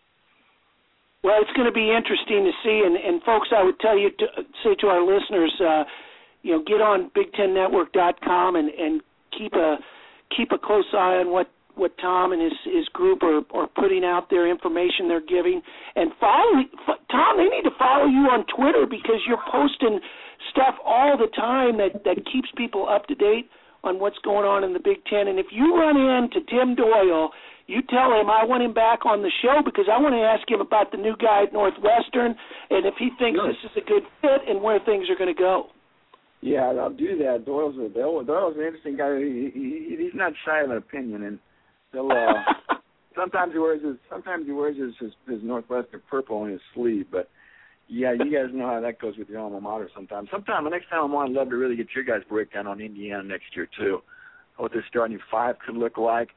S4: Well, it's going to be interesting to see, and folks, I would say to our listeners, get on BigTenNetwork.com and keep a close eye on what Tom and his group are putting out there, information they're giving, and Tom, they need to follow you on Twitter because you're posting stuff all the time that keeps people up to date on what's going on in the Big Ten. And if you run into Tim Doyle, you tell him I want him back on the show because I want to ask him about the new guy at Northwestern and if he thinks this is a good fit and where things are going to go. Yeah,
S11: I'll do that. Doyle's an interesting guy. He's not shy of an opinion, and he'll sometimes he wears his Northwestern purple on his sleeve. But yeah, you guys know how that goes with your alma mater. Sometimes the next time I'm on, I'd love to really get your guys' breakdown on Indiana next year too. What their starting 5 could look like.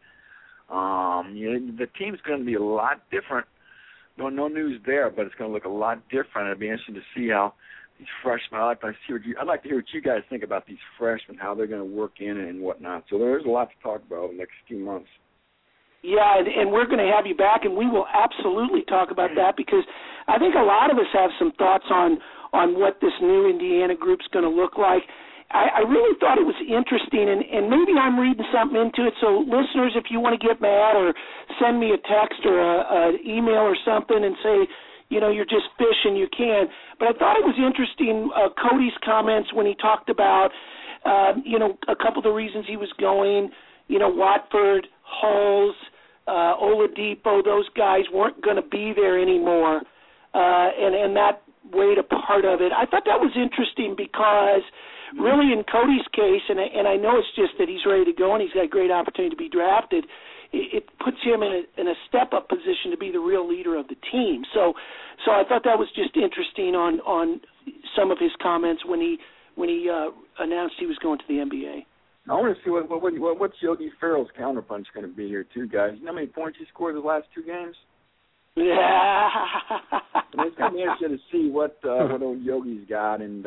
S11: The team's going to be a lot different. No news there, but it's going to look a lot different. It'll be interesting to see how freshmen. I'd like to hear what you guys think about these freshmen, how they're going to work in and whatnot. So there's a lot to talk about in the next few months.
S4: Yeah, and we're going to have you back, and we will absolutely talk about that, because I think a lot of us have some thoughts on what this new Indiana group's going to look like. I really thought it was interesting, and maybe I'm reading something into it, so listeners, if you want to get mad or send me a text or an email or something and say, you're just fishing, you can. But I thought it was interesting, Cody's comments when he talked about, a couple of the reasons he was going, Watford, Hulls, Oladipo, those guys weren't going to be there anymore, and that weighed a part of it. I thought that was interesting because really in Cody's case, and I know it's just that he's ready to go and he's got a great opportunity to be drafted, it puts him in a step-up position to be the real leader of the team. So I thought that was just interesting on some of his comments when he announced he was going to the NBA.
S11: I want to see what's Yogi Ferrell's counterpunch going to be here, too, guys. You know how many points he scored the last 2 games?
S4: Yeah.
S11: It's going to be interesting to see what old Yogi's got. And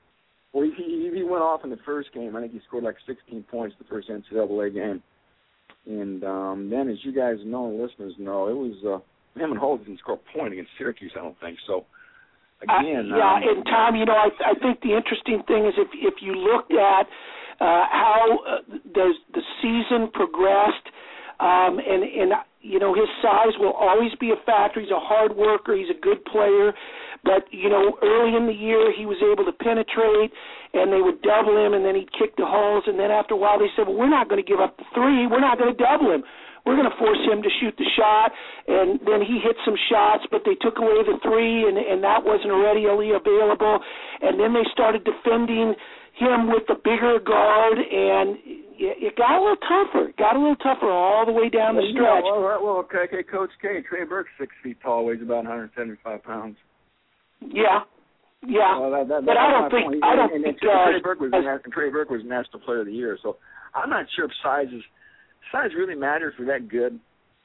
S11: he went off in the first game. I think he scored like 16 points the first NCAA game. And then, as you guys know, listeners know, it was him and Holt didn't score a point against Syracuse, I don't think. So, again.
S4: And Tom, I think the interesting thing is if you looked at how the season progressed, and his size will always be a factor. He's a hard worker. He's a good player. But, early in the year he was able to penetrate, and they would double him, and then he'd kick the holes. And then after a while they said, well, we're not going to give up the 3. We're not going to double him. We're going to force him to shoot the shot. And then he hit some shots, but they took away the 3, and that wasn't readily available. And then they started defending him with the bigger guard, and it got a little tougher. All the way down the stretch.
S11: Okay, Coach K. Trey Burke's 6 feet tall, weighs about 175 pounds.
S4: Yeah.
S11: Well,
S4: but I don't think.
S11: Trey Burke was National Player of the Year, so I'm not sure if size really matters for that good.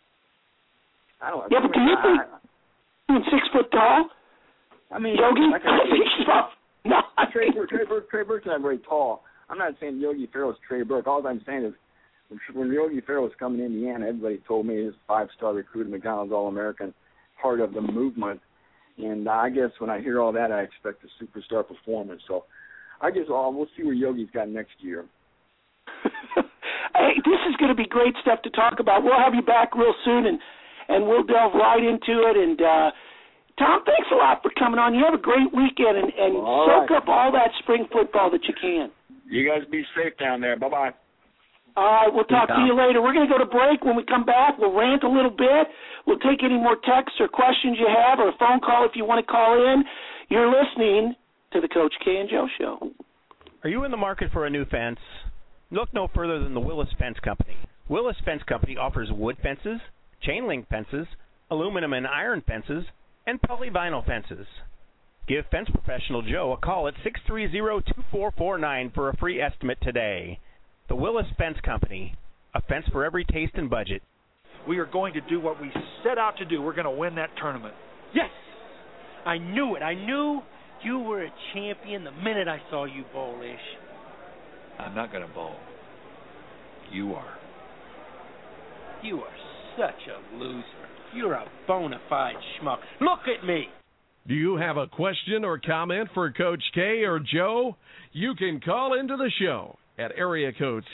S11: I don't.
S4: Yeah, but do you think 6 foot tall?
S11: I mean,
S4: Yogi. No,
S11: Trey Burke's not very tall. I'm not saying Yogi Ferrell's Trey Burke. All I'm saying is when Yogi Ferrell was coming to Indiana, everybody told me he was a 5-star recruit, McDonald's All-American, part of the movement. And I guess when I hear all that, I expect a superstar performance. So I guess we'll see where Yogi's got next year.
S4: Hey, this is going to be great stuff to talk about. We'll have you back real soon, and we'll delve right into it. And Tom, thanks a lot for coming on. You have a great weekend, and soak up all that spring football that you can.
S11: You guys be safe down there. Bye-bye.
S4: All right, we'll talk to you later. We're going to go to break. When we come back, we'll rant a little bit. We'll take any more texts or questions you have, or a phone call if you want to call in. You're listening to the Coach K and Joe Show.
S5: Are you in the market for a new fence? Look no further than the Willis Fence Company. Willis Fence Company offers wood fences, chain link fences, aluminum and iron fences, and polyvinyl fences. Give fence professional Joe a call at 630-2449 for a free estimate today. The Willis Fence Company, a fence for every taste and budget.
S12: We are going to do what we set out to do. We're going to win that tournament.
S13: Yes! I knew it. I knew you were a champion the minute I saw you bowl-ish.
S12: I'm not going to bowl. You are.
S13: You are such a loser. You're a bona fide schmuck. Look at me!
S2: Do you have a question or comment for Coach K or Joe? You can call into the show at area code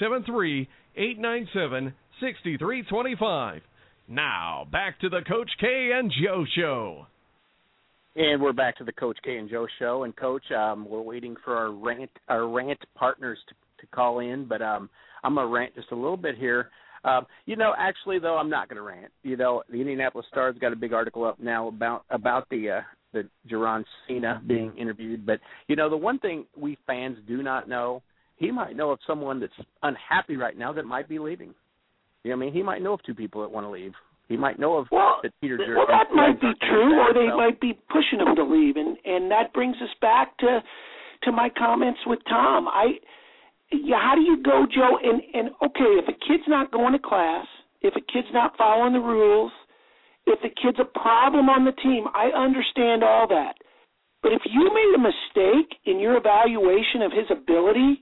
S2: 773-897-6325. Now, back to the Coach K and Joe Show.
S3: And we're back to the Coach K and Joe Show. And, Coach, we're waiting for our rant partners to call in, but I'm going to rant just a little bit here. Actually, though, I'm not going to rant. The Indianapolis Star's got a big article up now about the Jaron Cena being interviewed. But, the one thing we fans do not know, he might know of someone that's unhappy right now that might be leaving. He might know of 2 people that want to leave. He might know of that Peter Jerry.
S4: Well, that might be true, or they might be pushing him to leave. And that brings us back to my comments with Tom. How do you go, Joe? And okay, if a kid's not going to class, if a kid's not following the rules, if the kid's a problem on the team, I understand all that. But if you made a mistake in your evaluation of his ability,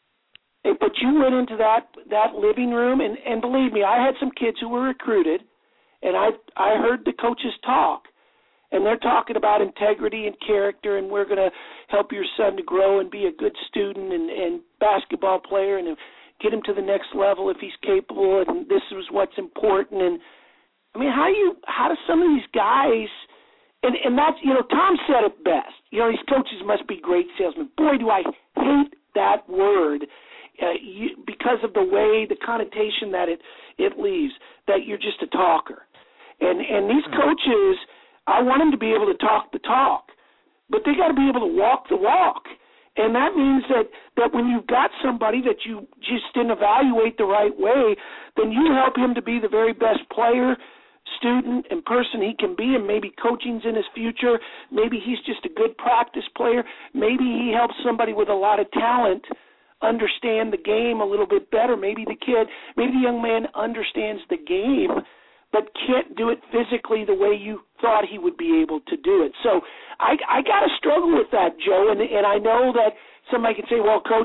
S4: but you went into that living room, and believe me, I had some kids who were recruited, and I heard the coaches talk, and they're talking about integrity and character, and we're going to help your son to grow and be a good student and basketball player and get him to the next level if he's capable, and this is what's important. And I mean, how do some of these guys, and that's, Tom said it best. These coaches must be great salesmen. Boy, do I hate that word because of the way, the connotation that it leaves, that you're just a talker. And these coaches, I want them to be able to talk the talk, but they got to be able to walk the walk. And that means that when you've got somebody that you just didn't evaluate the right way, then you help him to be the very best player, student, and person he can be, and maybe coaching's in his future. Maybe he's just a good practice player. Maybe he helps somebody with a lot of talent understand the game a little bit better. Maybe the young man understands the game but can't do it physically the way you thought he would be able to do it. So I got to struggle with that, Joe, and I know that somebody can say, well, Coach,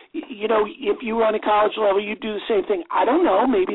S4: if you were on a college level, you'd do the same thing. I don't know. Maybe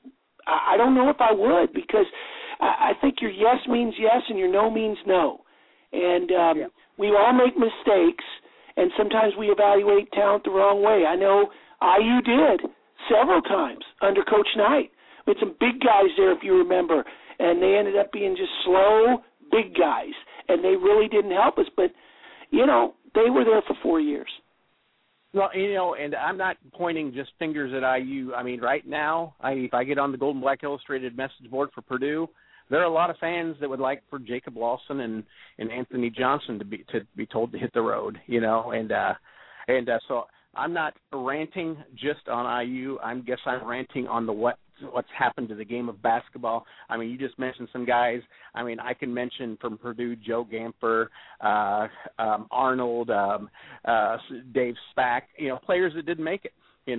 S4: I don't know if I would, because I think your yes means yes and your no means no. And we all make mistakes, and sometimes we evaluate talent the wrong way. I know IU did several times under Coach Knight. We had some big guys there, if you remember, and they ended up being just slow, big guys, and they really didn't help us. But, they were there for 4 years.
S3: Well, and I'm not pointing just fingers at IU. I mean, right now, if I get on the Gold and Black Illustrated message board for Purdue, there are a lot of fans that would like for Jacob Lawson and Anthony Johnson to be told to hit the road, and so I'm not ranting just on IU. I guess I'm ranting on what's happened to the game of basketball. I mean, you just mentioned some guys. I mean, I can mention from Purdue, Joe Gamper, Arnold, Dave Spack, players that didn't make it,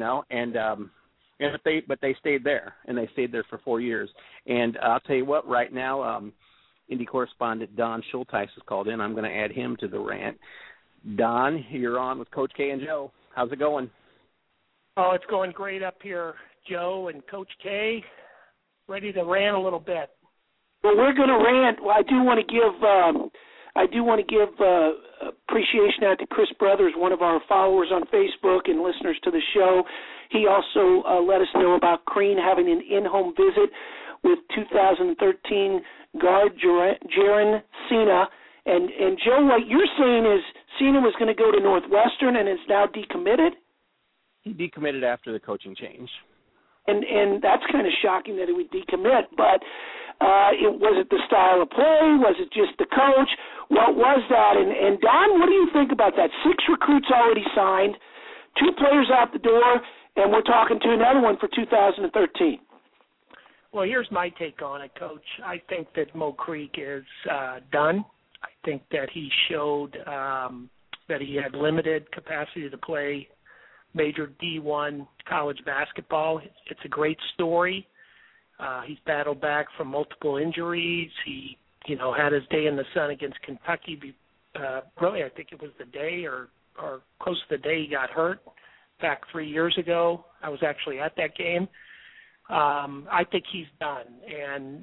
S3: but they stayed there, and they stayed there for 4 years. And I'll tell you what, right now, Indy correspondent Don Schulteis has called in. I'm going to add him to the rant. Don, you're on with Coach K and Joe. How's it going?
S14: Oh, it's going great up here, Joe and Coach K. Ready to rant a little bit.
S4: Well, we're going to rant. Well, I do want to give appreciation out to Chris Brothers, one of our followers on Facebook and listeners to the show. He also let us know about Crean having an in-home visit with 2013 guard Jaren Cena. And Joe, what you're saying is Cena was going to go to Northwestern and is now decommitted?
S3: He decommitted after the coaching change.
S4: And that's kind of shocking that he would decommit, but was it the style of play? Was it just the coach? What was that? And Don, what do you think about that? 6 recruits already signed, 2 players out the door, and we're talking to another one for 2013.
S14: Well, here's my take on it, Coach. I think that Mo Creek is done. I think that he showed that he had limited capacity to play major D1 college basketball. It's a great story. He's battled back from multiple injuries. He, had his day in the sun against Kentucky. Really, I think it was the day or close to the day he got hurt back 3 years ago. I was actually at that game. I think he's done. And,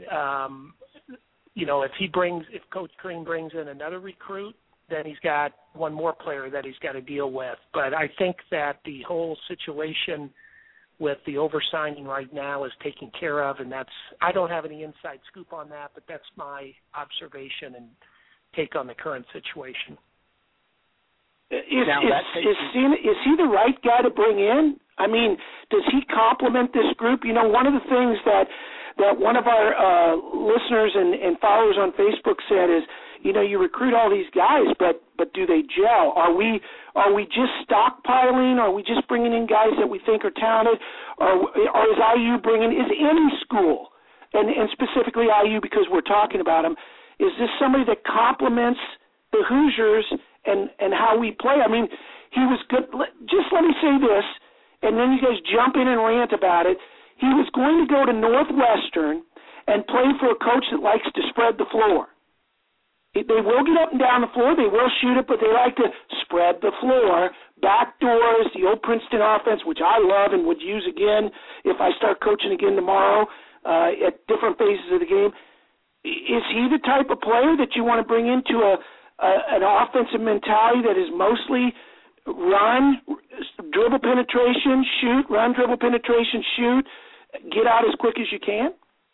S14: if Coach Crean brings in another recruit, then he's got one more player that he's got to deal with. But I think that the whole situation with the oversigning right now is taken care of, and I don't have any inside scoop on that, but that's my observation and take on the current situation.
S4: Is he the right guy to bring in? I mean, does he complement this group? One of the things that one of our listeners and followers on Facebook said is, you recruit all these guys, but do they gel? Are we just stockpiling? Are we just bringing in guys that we think are talented? Or is IU is any school, and specifically IU because we're talking about them, is this somebody that complements the Hoosiers and how we play? I mean, he was good. Just let me say this, and then you guys jump in and rant about it. He was going to go to Northwestern and play for a coach that likes to spread the floor. They will get up and down the floor. They will shoot it, but they like to spread the floor. Back doors, the old Princeton offense, which I love and would use again if I start coaching again tomorrow at different phases of the game. Is he the type of player that you want to bring into an offensive mentality that is mostly run, dribble penetration, shoot, run, dribble penetration, shoot, get out as quick as you can?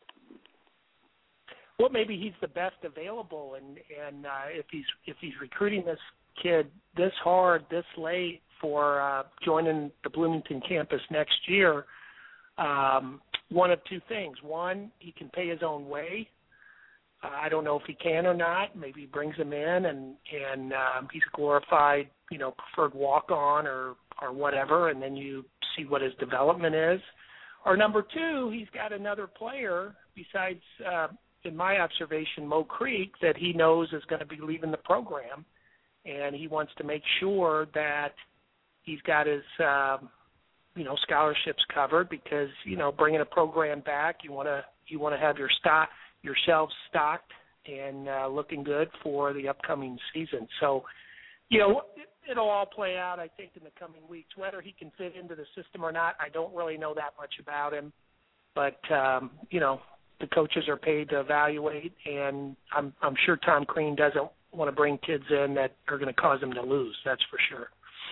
S14: Well, maybe he's the best available, and if he's recruiting this kid this hard, this late for joining the Bloomington campus next year, one of two things. One, he can pay his own way. I don't know if he can or not. Maybe he brings him in and he's a glorified, preferred walk-on or whatever, and then you see what his development is. Or number two, he's got another player besides, in my observation, Mo Creek, that he knows is going to be leaving the program, and he wants to make sure that he's got his, scholarships covered because, bringing a program back, you want to have your shelves stocked and looking good for the upcoming season. So, it'll all play out, I think, in the coming weeks. Whether he can fit into the system or not, I don't really know that much about him. But, the coaches are paid to evaluate, and I'm sure Tom Crean doesn't want to bring kids in that are going to cause him to lose. That's for sure.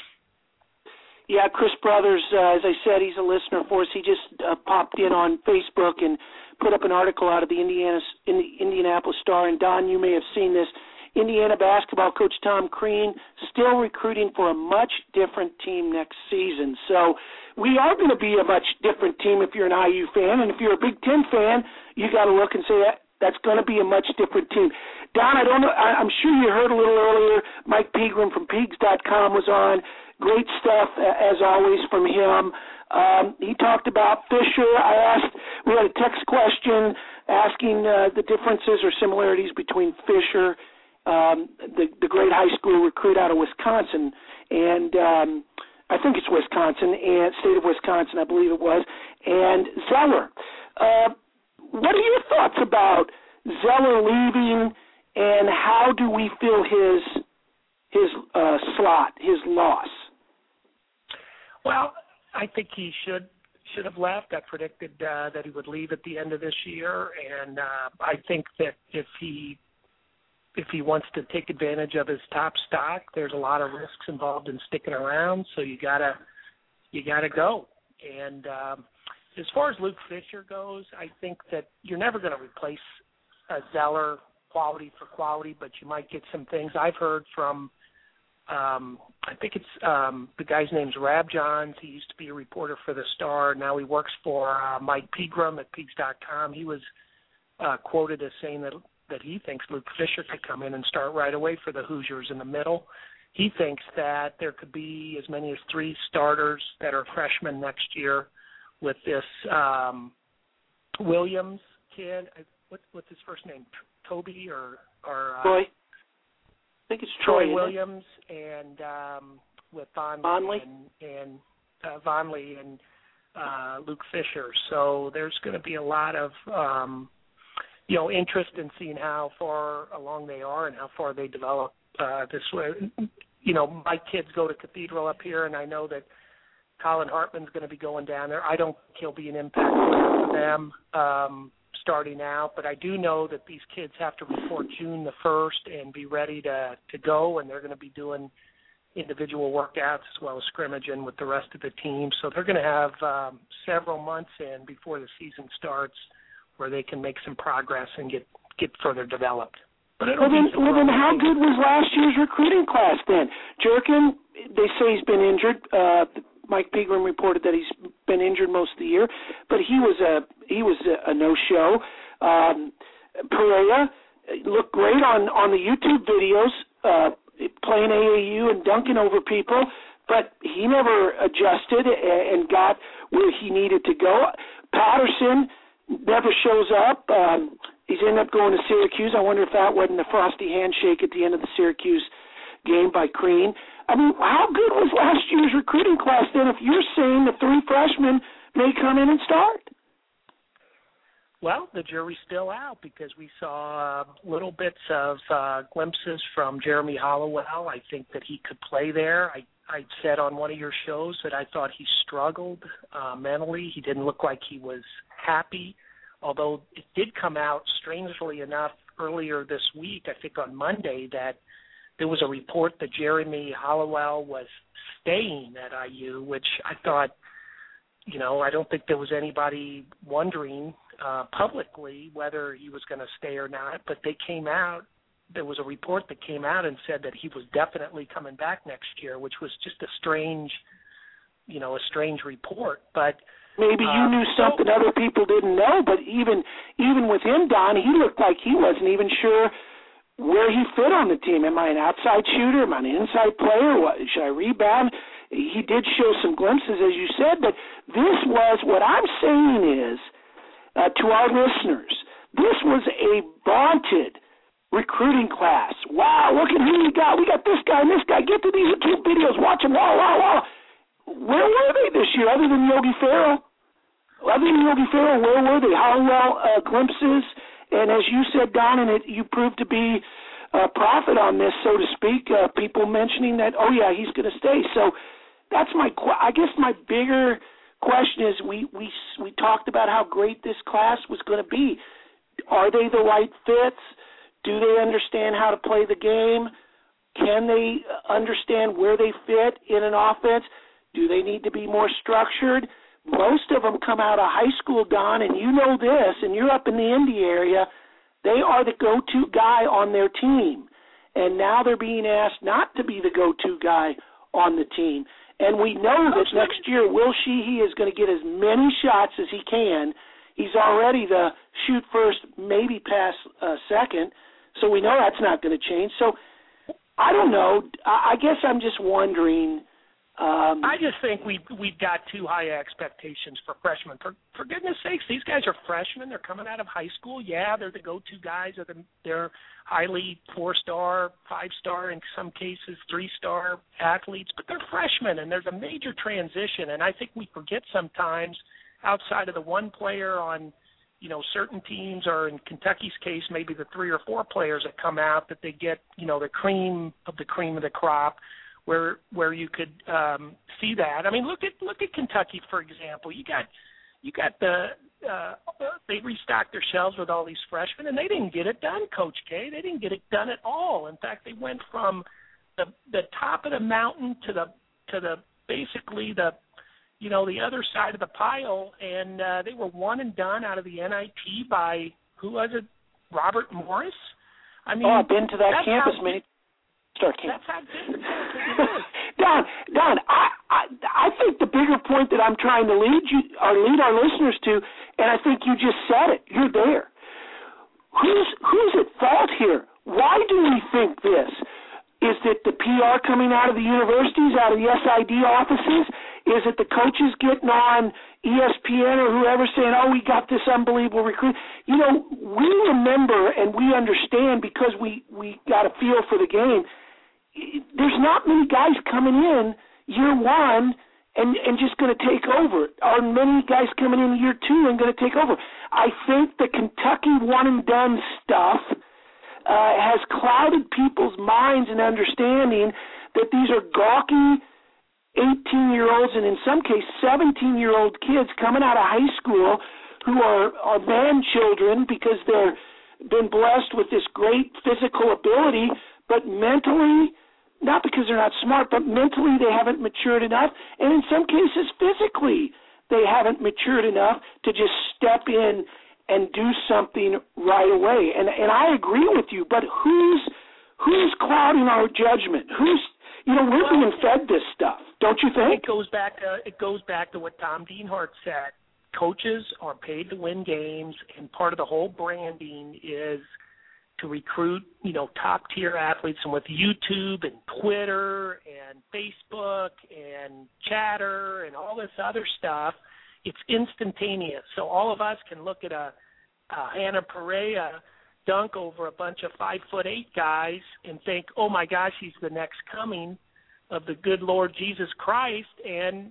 S4: Yeah, Chris Brothers, as I said, he's a listener for us. He just popped in on Facebook and put up an article out of the Indianapolis Star. And, Don, you may have seen this. Indiana basketball coach Tom Crean still recruiting for a much different team next season. So we are going to be a much different team if you're an IU fan. And if you're a Big Ten fan, you got to look and say that's going to be a much different team. Don, I don't know. I'm sure you heard a little earlier. Mike Pegram from Peegs.com was on. Great stuff, as always, from him. He talked about Fisher. We had a text question asking the differences or similarities between Fisher, the great high school recruit out of Wisconsin, and I think it's Wisconsin, and state of Wisconsin, I believe it was, and Zeller. What are your thoughts about Zeller leaving, and how do we feel his slot, his loss?
S14: Well, I think he should have left. I predicted that he would leave at the end of this year, and I think that if he wants to take advantage of his top stock, there's a lot of risks involved in sticking around. So you gotta go. And as far as Luke Fisher goes, I think that you're never going to replace a Zeller quality for quality, but you might get some things. I've heard from I think it's the guy's name's Rab Johns. He used to be a reporter for the Star. Now he works for Mike Pegram at Peegs.com. He was quoted as saying that he thinks Luke Fisher could come in and start right away for the Hoosiers in the middle. He thinks that there could be as many as 3 starters that are freshmen next year with this Williams kid. What's his first name? Toby or
S4: Troy? I think it's Troy
S14: Williams and with Vonleh and Vonleh and Luke Fisher. So there's going to be a lot of interest in seeing how far along they are and how far they develop this way. My kids go to Cathedral up here, and I know that Colin Hartman's going to be going down there. I don't think he'll be an impact for them starting out, but I do know that these kids have to report June the 1st and be ready to go, and they're going to be doing individual workouts as well as scrimmaging with the rest of the team. So they're going to have several months in before the season starts where they can make some progress and get further developed. But
S4: well, then how good was last year's recruiting class then? Jerkin, they say he's been injured. Mike Pegram reported that he's been injured most of the year, but he was a no-show. Pereira looked great on the YouTube videos, playing AAU and dunking over people, but he never adjusted and got where he needed to go. Patterson never shows up. He's ended up going to Syracuse. I wonder if that wasn't a frosty handshake at the end of the Syracuse game by Crean. I mean, how good was last year's recruiting class then if you're saying the 3 freshmen may come in and start?
S14: Well, the jury's still out because we saw little bits of glimpses from Jeremy Hollowell. I think that he could play there. I said on one of your shows that I thought he struggled mentally. He didn't look like he was happy, although it did come out, strangely enough, earlier this week, I think on Monday, that there was a report that Jeremy Hollowell was staying at IU, which I thought, I don't think there was anybody wondering publicly whether he was going to stay or not, but there was a report that came out and said that he was definitely coming back next year, which was just a strange report. But
S4: maybe you knew something other people didn't know, but even with him, Don, he looked like he wasn't even sure where he fit on the team. Am I an outside shooter? Am I an inside player? Should I rebound? He did show some glimpses, as you said, but this was, what I'm saying is, to our listeners, this was a vaunted recruiting class. Wow, look at who we got. We got this guy and this guy. Get to these YouTube videos. Watch them. Wow. Where were they this year other than Yogi Ferrell? Where were they? Hollowell glimpses. And as you said, Don, and you proved to be a prophet on this, so to speak, people mentioning that, oh, yeah, he's going to stay. So that's I guess my bigger question is we talked about how great this class was going to be. Are they the right fits? Do they understand how to play the game? Can they understand where they fit in an offense? Do they need to be more structured? Most of them come out of high school, Don, and you know this, and you're up in the Indy area. They are the go-to guy on their team, and now they're being asked not to be the go-to guy on the team. And we know that next year Will Sheehy is going to get as many shots as he can. He's already the shoot first, maybe pass second, so we know that's not going to change. So I don't know. I guess I'm just wondering.
S14: I just think we've got too high expectations for freshmen. For goodness sakes, these guys are freshmen. They're coming out of high school. Yeah, they're the go-to guys. They're highly 4-star, 5-star, in some cases 3-star athletes, but they're freshmen, and there's a major transition. And I think we forget sometimes, outside of the one player on, certain teams, or in Kentucky's case, maybe the 3 or 4 players that come out, that they get, the cream of the crop, where you could see that. I mean, look at Kentucky, for example. You got they restocked their shelves with all these freshmen, and they didn't get it done, Coach K. They didn't get it done at all. In fact, they went from the top of the mountain to the basically the other side of the pile, and they were one and done out of the NIT by, who was it, Robert Morris? I mean,
S4: I've been to that campus, man.
S14: That's how good
S4: Don, I think the bigger point that I'm trying to lead our listeners to, and I think you just said it, you're there. Who's at fault here? Why do we think this? Is it the PR coming out of the universities, out of the SID offices? Is it the coaches getting on ESPN or whoever saying, oh, we got this unbelievable recruit? We remember and we understand, because we got a feel for the game. There's not many guys coming in year one and just going to take over. Are many guys coming in year two and going to take over? I think the Kentucky one-and-done stuff has clouded people's minds and understanding that these are gawky 18-year-olds and in some cases 17-year-old kids coming out of high school who are man children because they've been blessed with this great physical ability, but mentally, not because they're not smart, but mentally they haven't matured enough, and in some cases physically they haven't matured enough to just step in and do something right away. And I agree with you, but who's clouding our judgment? We're being fed this stuff, don't you think?
S14: It goes back to what Tom Dienhart said. Coaches are paid to win games, and part of the whole branding is to recruit, top-tier athletes. And with YouTube and Twitter and Facebook and Chatter and all this other stuff, it's instantaneous. So all of us can look at a Hannah Perea dunk over a bunch of 5'8" guys and think, oh, my gosh, he's the next coming of the good Lord Jesus Christ. And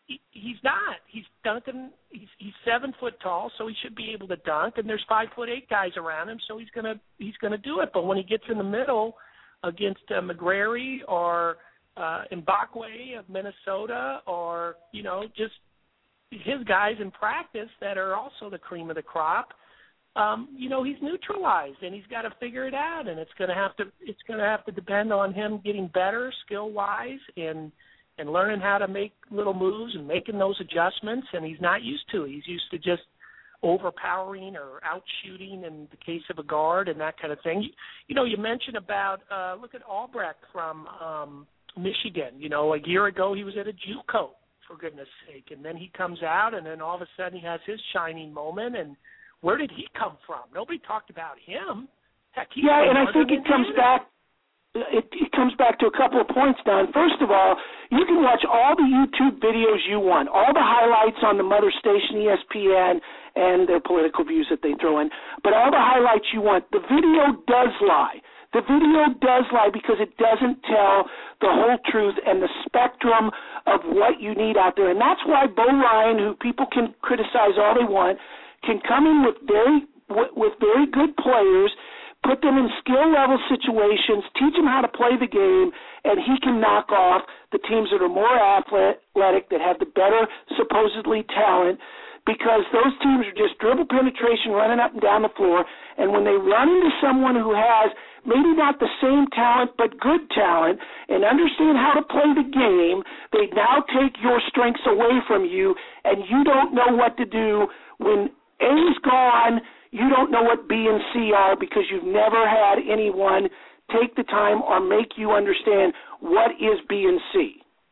S14: he's not. He's dunking. He's 7 foot tall, so he should be able to dunk. And there's 5'8" guys around him, so he's gonna do it. But when he gets in the middle against McGrary or Mbakwe of Minnesota, or just his guys in practice that are also the cream of the crop, he's neutralized, and he's got to figure it out. And it's gonna have to depend on him getting better skill wise and learning how to make little moves and making those adjustments, and he's not used to it. He's used to just overpowering or out-shooting in the case of a guard and that kind of thing. You mentioned about, look at Albrecht from Michigan. A year ago he was at a JUCO, for goodness sake, and then he comes out, and then all of a sudden he has his shining moment, and where did he come from? Nobody talked about him. Heck,
S4: and I think it comes back. It comes back to a couple of points, Don. First of all, you can watch all the YouTube videos you want, all the highlights on the mother station, ESPN, and their political views that they throw in, but all the highlights you want. The video does lie. The video does lie because it doesn't tell the whole truth and the spectrum of what you need out there. And that's why Bo Ryan, who people can criticize all they want, can come in with very good players, put them in skill-level situations, teach them how to play the game, and he can knock off the teams that are more athletic, that have the better, supposedly, talent, because those teams are just dribble penetration, running up and down the floor, and when they run into someone who has maybe not the same talent but good talent and understand how to play the game, they now take your strengths away from you, and you don't know what to do when A's gone. You don't know what B and C are because you've never had anyone take the time or make you understand what is B and C.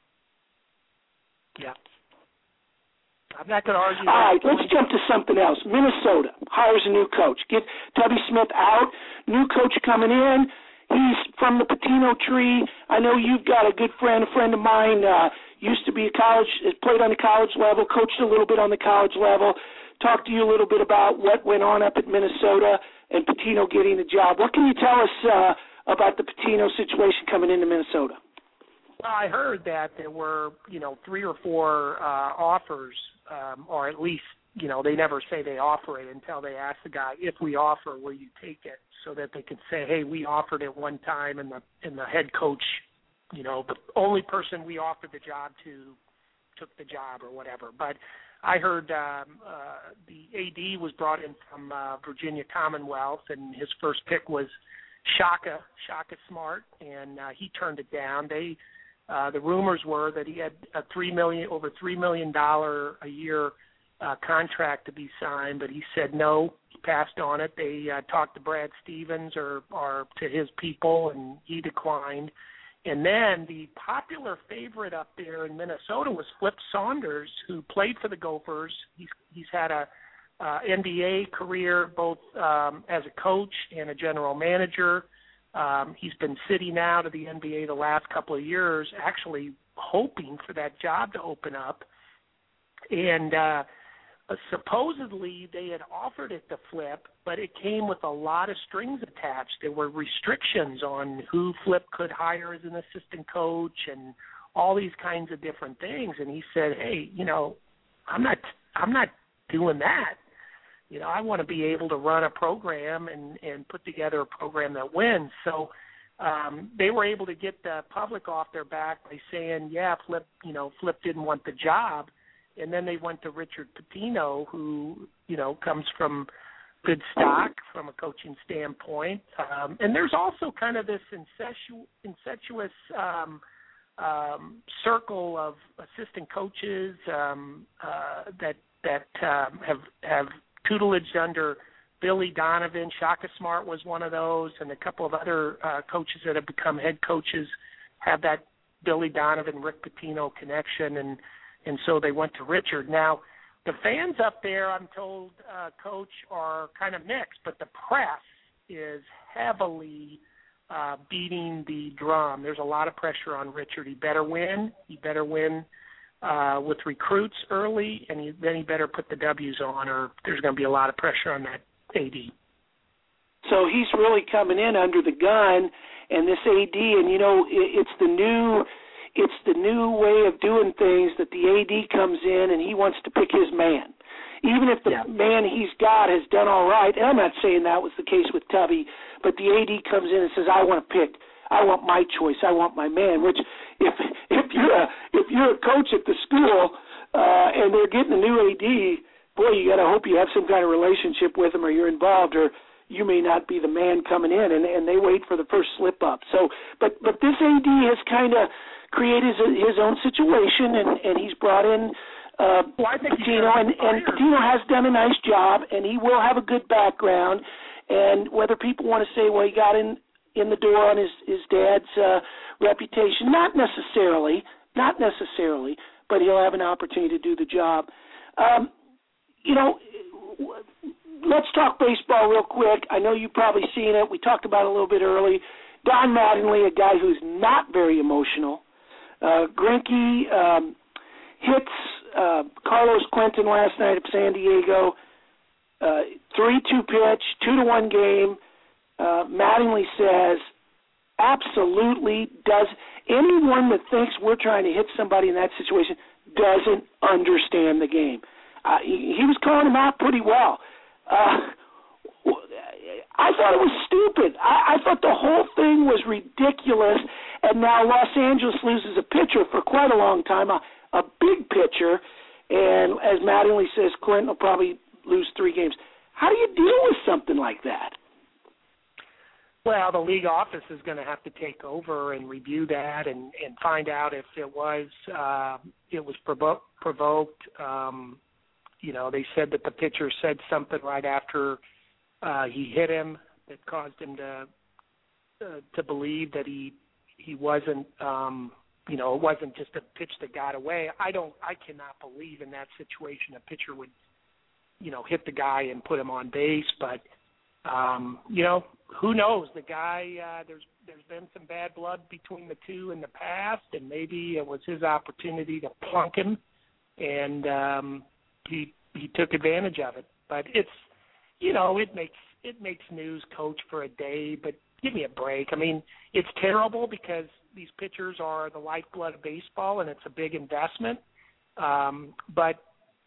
S14: Yeah. I'm not going to argue.
S4: All right, let's jump to something else. Minnesota hires a new coach. Get Tubby Smith out, new coach coming in. He's from the Pitino tree. I know you've got a good friend, a friend of mine, used to be played on the college level, coached a little bit on the college level. Talk to you a little bit about what went on up at Minnesota and Pitino getting the job. What can you tell us about the Pitino situation coming into Minnesota?
S14: Well, I heard that there were, 3 or 4 offers, or at least, they never say they offer it until they ask the guy, if we offer, will you take it? So that they could say, hey, we offered it one time, and the head coach, the only person we offered the job to took the job or whatever. But I heard the AD was brought in from Virginia Commonwealth, and his first pick was Shaka Smart, and he turned it down. The rumors were that he had over $3 million a year contract to be signed, but he said no. He passed on it. They talked to Brad Stevens or to his people, and he declined. And then the popular favorite up there in Minnesota was Flip Saunders, who played for the Gophers. He's had a NBA career both as a coach and a general manager. He's been sitting out of the NBA the last couple of years, actually hoping for that job to open up. And supposedly they had offered it to Flip, but it came with a lot of strings attached. There were restrictions on who Flip could hire as an assistant coach and all these kinds of different things. And he said, hey, I'm not doing that. I want to be able to run a program and put together a program that wins. So they were able to get the public off their back by saying, yeah, Flip didn't want the job. And then they went to Richard Pitino, who, comes from good stock from a coaching standpoint. And there's also kind of this incestuous circle of assistant coaches that have tutelage under Billy Donovan. Shaka Smart was one of those, and a couple of other coaches that have become head coaches have that Billy Donovan, Rick Pitino connection, and so they went to Richard. Now, the fans up there, I'm told, Coach, are kind of mixed, but the press is heavily beating the drum. There's a lot of pressure on Richard. He better win. He better win with recruits early, and then he better put the W's on, or there's going to be a lot of pressure on that AD.
S4: So he's really coming in under the gun, and this AD, and it's the new it's the new way of doing things that the AD comes in and he wants to pick his man. Even if the man he's got has done all right, and I'm not saying that was the case with Tubby, but the AD comes in and says, I want my choice, I want my man, which if you're a coach at the school and they're getting a new AD, boy, you got to hope you have some kind of relationship with them or you're involved, or you may not be the man coming in, and they wait for the first slip up. So, but this AD has kind of created his own situation, and he's brought in Pitino, and Pitino has done a nice job, and he will have a good background. And whether people want to say, well, he got in the door on his dad's reputation, not necessarily, but he'll have an opportunity to do the job. Let's talk baseball real quick. I know you've probably seen it. We talked about it a little bit early. Don Mattingly, a guy who's not very emotional. Greinke hits Carlos Quentin last night at San Diego. 3-2 pitch, 2-1 game. Mattingly says, absolutely does. Anyone that thinks we're trying to hit somebody in that situation doesn't understand the game. He was calling him out pretty well. I thought it was stupid. I thought the whole thing was ridiculous, and now Los Angeles loses a pitcher for quite a long time, a big pitcher, and as Mattingly says, Clinton will probably lose 3 games. How do you deal with something like that?
S14: Well, the league office is going to have to take over and review that and find out if it was provoked. They said that the pitcher said something right after he hit him that caused him to believe that he wasn't, it wasn't just a pitch that got away. I cannot believe in that situation a pitcher would, hit the guy and put him on base. But, who knows? The guy, there's been some bad blood between the two in the past, and maybe it was his opportunity to plunk him, and he took advantage of it. But it's, it makes news, Coach, for a day, but give me a break. I mean, it's terrible because these pitchers are the lifeblood of baseball, and it's a big investment. But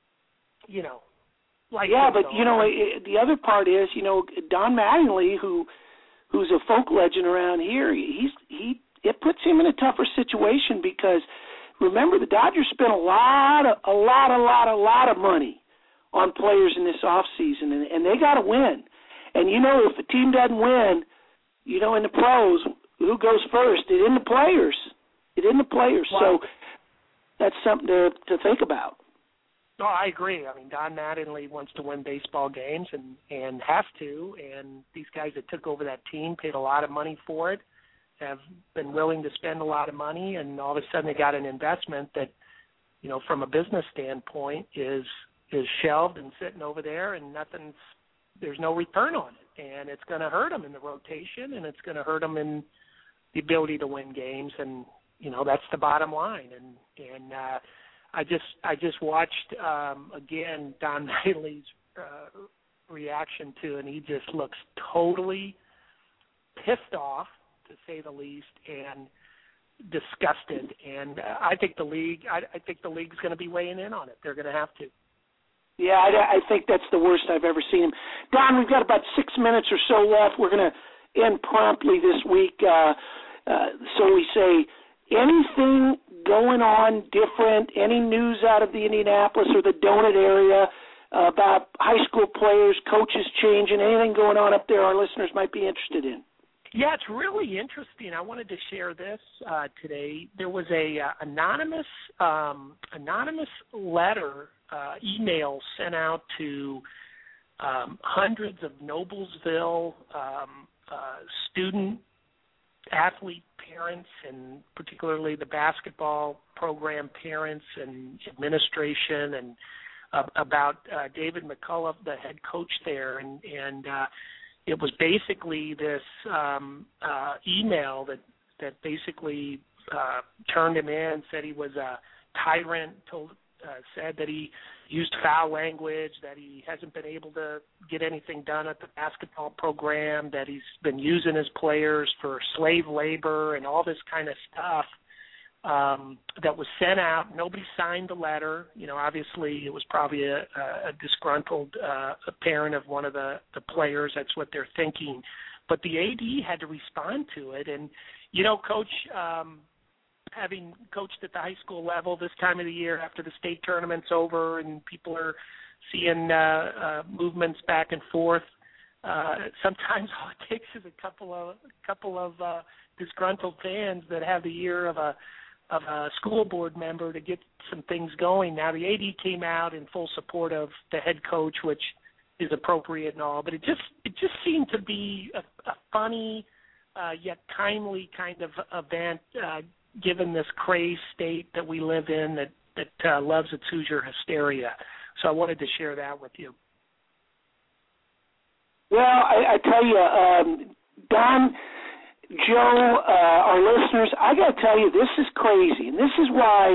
S14: the other part is, Don Mattingly, who's a folk legend around here, it puts him in a tougher situation because remember the Dodgers spent a lot of money on players in this off season, and they got to win. And if a team doesn't win, in the pros, who goes first? It in the players. Wow. So that's something to think about. No, I agree. I mean, Don Mattingly wants to win baseball games and has to, and these guys that took over that team paid a lot of money for it, have been willing to spend a lot of money, and all of a sudden they got an investment that, from a business standpoint is shelved and sitting over there, and there's no return on it, and it's going to hurt them in the rotation, and it's going to hurt them in the ability to win games, and that's the bottom line. And I just watched again Don Mattingly's reaction to, and he just looks totally pissed off, to say the least, and disgusted. And I think the league's going to be weighing in on it. They're going to have to.
S4: Yeah, I think that's the worst I've ever seen him. Don, we've got about 6 minutes or so left. We're going to end promptly this week. So we say, anything going on different, any news out of the Indianapolis or the Donut area about high school players, coaches changing, anything going on up there our listeners might be interested in?
S14: Yeah, it's really interesting. I wanted to share this today. There was a anonymous letter, email sent out to hundreds of Noblesville student athlete parents, and particularly the basketball program parents and administration, and about David McCullough, the head coach there, and it was basically this email that basically turned him in, said he was a tyrant, said that he used foul language, that he hasn't been able to get anything done at the basketball program, that he's been using his players for slave labor and all this kind of stuff. that was sent out. Nobody signed the letter. Obviously it was probably a disgruntled parent of one of the players. That's what they're thinking. But the AD had to respond to it. And, Coach, having coached at the high school level this time of the year after the state tournament's over and people are seeing movements back and forth, sometimes all it takes is a couple of disgruntled fans that have the ear of a school board member to get some things going. Now the AD came out in full support of the head coach, which is appropriate and all, but it just seemed to be a funny yet timely kind of event, given this crazed state that we live in that loves its Hoosier hysteria. So I wanted to share that with you.
S4: Well, I tell you, Don, Joe, our listeners, I got to tell you, this is crazy, and this is why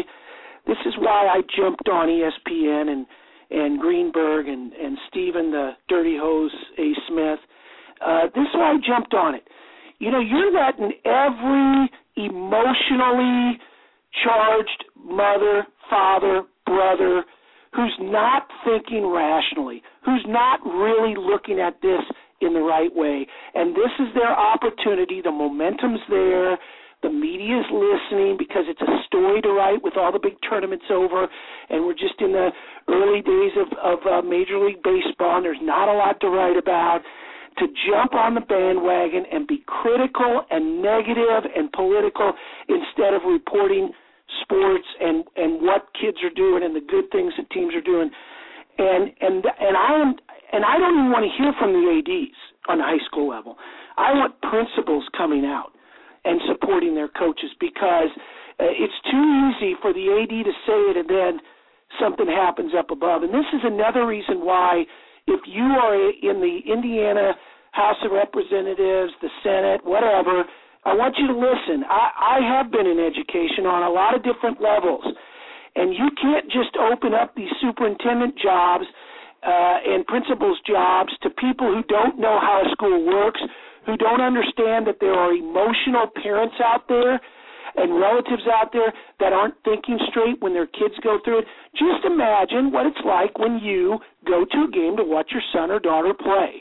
S4: I jumped on ESPN and Greenberg and Stephen the Dirty Hose A. Smith. This is why I jumped on it. You're letting every emotionally charged mother, father, brother who's not thinking rationally, who's not really looking at this in the right way. And this is their opportunity. The momentum's there. The media's listening because it's a story to write with all the big tournaments over, and we're just in the early days of Major League Baseball, and there's not a lot to write about. To jump on the bandwagon and be critical and negative and political instead of reporting sports and what kids are doing and the good things that teams are doing. And I don't even want to hear from the ADs on the high school level. I want principals coming out and supporting their coaches, because it's too easy for the AD to say it and then something happens up above. And this is another reason why, if you are in the Indiana House of Representatives, the Senate, whatever, I want you to listen. I have been in education on a lot of different levels, and you can't just open up these superintendent jobs and principals jobs to people who don't know how a school works, who don't understand that there are emotional parents out there and relatives out there that aren't thinking straight when their kids go through it. Just imagine what it's like when you go to a game to watch your son or daughter play.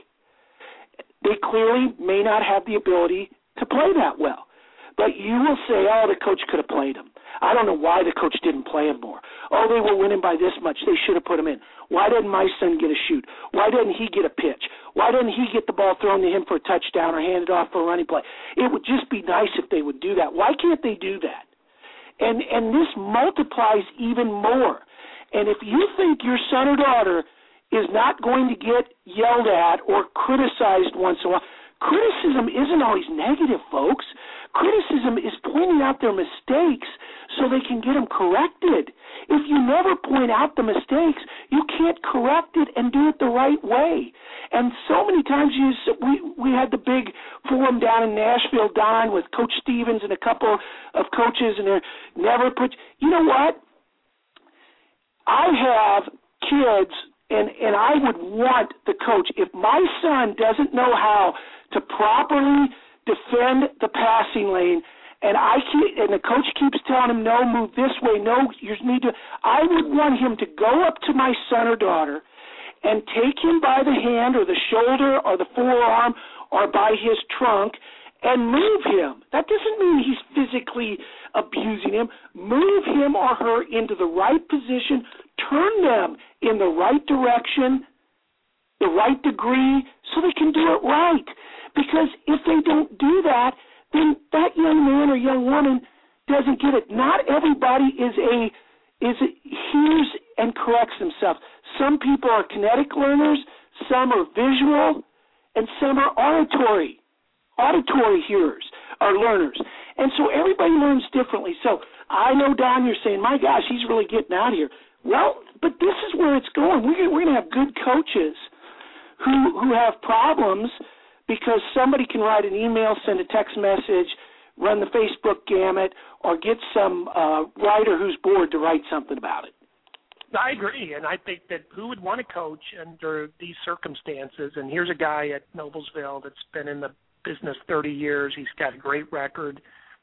S4: They clearly may not have the ability to play that well. But you will say, oh, the coach could have played him. I don't know why the coach didn't play him more. Oh, they were winning by this much. They should have put him in. Why didn't my son get a shoot? Why didn't he get a pitch? Why didn't he get the ball thrown to him for a touchdown or handed off for a running play? It would just be nice if they would do that. Why can't they do that? And this multiplies even more. And if you think your son or daughter is not going to get yelled at or criticized once in a while, criticism isn't always negative, folks. Criticism is pointing out their mistakes so they can get them corrected. If you never point out the mistakes, you can't correct it and do it the right way. And so many times we had the big forum down in Nashville, Don, with Coach Stevens and a couple of coaches, and they're never put. You know what? I have kids, and I would want the coach, if my son doesn't know how to properly defend the passing lane, and the coach keeps telling him, no, move this way, no, you need to, I would want him to go up to my son or daughter and take him by the hand or the shoulder or the forearm or by his trunk and move him. That doesn't mean he's physically abusing him. Move him or her into the right position, turn them in the right direction, the right degree, so they can do it right. Because if they don't do that, then that young man or young woman doesn't get it. Not everybody hears and corrects themselves. Some people are kinetic learners, some are visual, and some are auditory hearers or learners. And so everybody learns differently. So I know, Don, you're saying, my gosh, he's really getting out of here. Well, but this is where it's going. We're going to have good coaches who have problems because somebody can write an email, send a text message, run the Facebook gamut, or get some writer who's bored to write something about it.
S14: I agree, and I think that who would want to coach under these circumstances? And here's a guy at Noblesville that's been in the business 30 years. He's got a great record.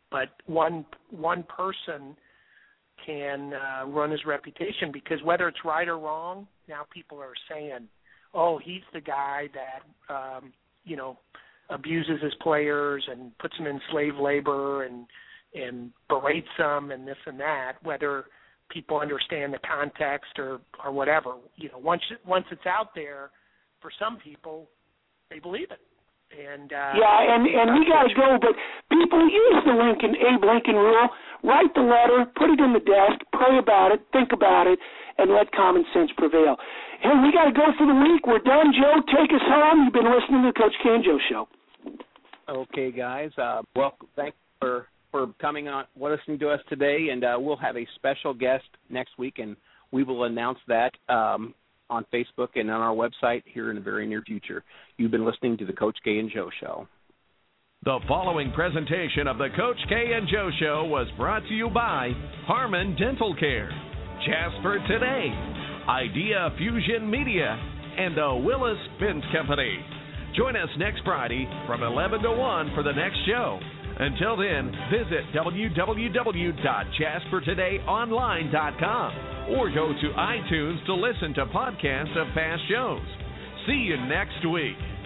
S14: but one person can run his reputation, because whether it's right or wrong, now people are saying, oh, he's the guy that abuses his players and puts them in slave labor and berates them and this and that, whether people understand the context or whatever. Once it's out there, for some people, they believe it. And
S4: we got to go, but people use the Abe Lincoln rule. Write the letter, put it in the desk, pray about it, think about it, and let common sense prevail. Hey, we got to go for the week. We're done. Joe, take us home. You've been listening to the Coach K and Joe Show.
S3: Okay, guys. Well, thanks for coming on, listening to us today, and we'll have a special guest next week, and we will announce that on Facebook and on our website here in the very near future. You've been listening to the Coach K and Joe Show.
S2: The following presentation of the Coach K and Joe Show was brought to you by Harmon Dental Care, Jasper Today, Idea Fusion Media, and the Willis Benz Company. Join us next Friday from 11 to 1 for the next show. Until then, visit www.jaspertodayonline.com or go to iTunes to listen to podcasts of past shows. See you next week.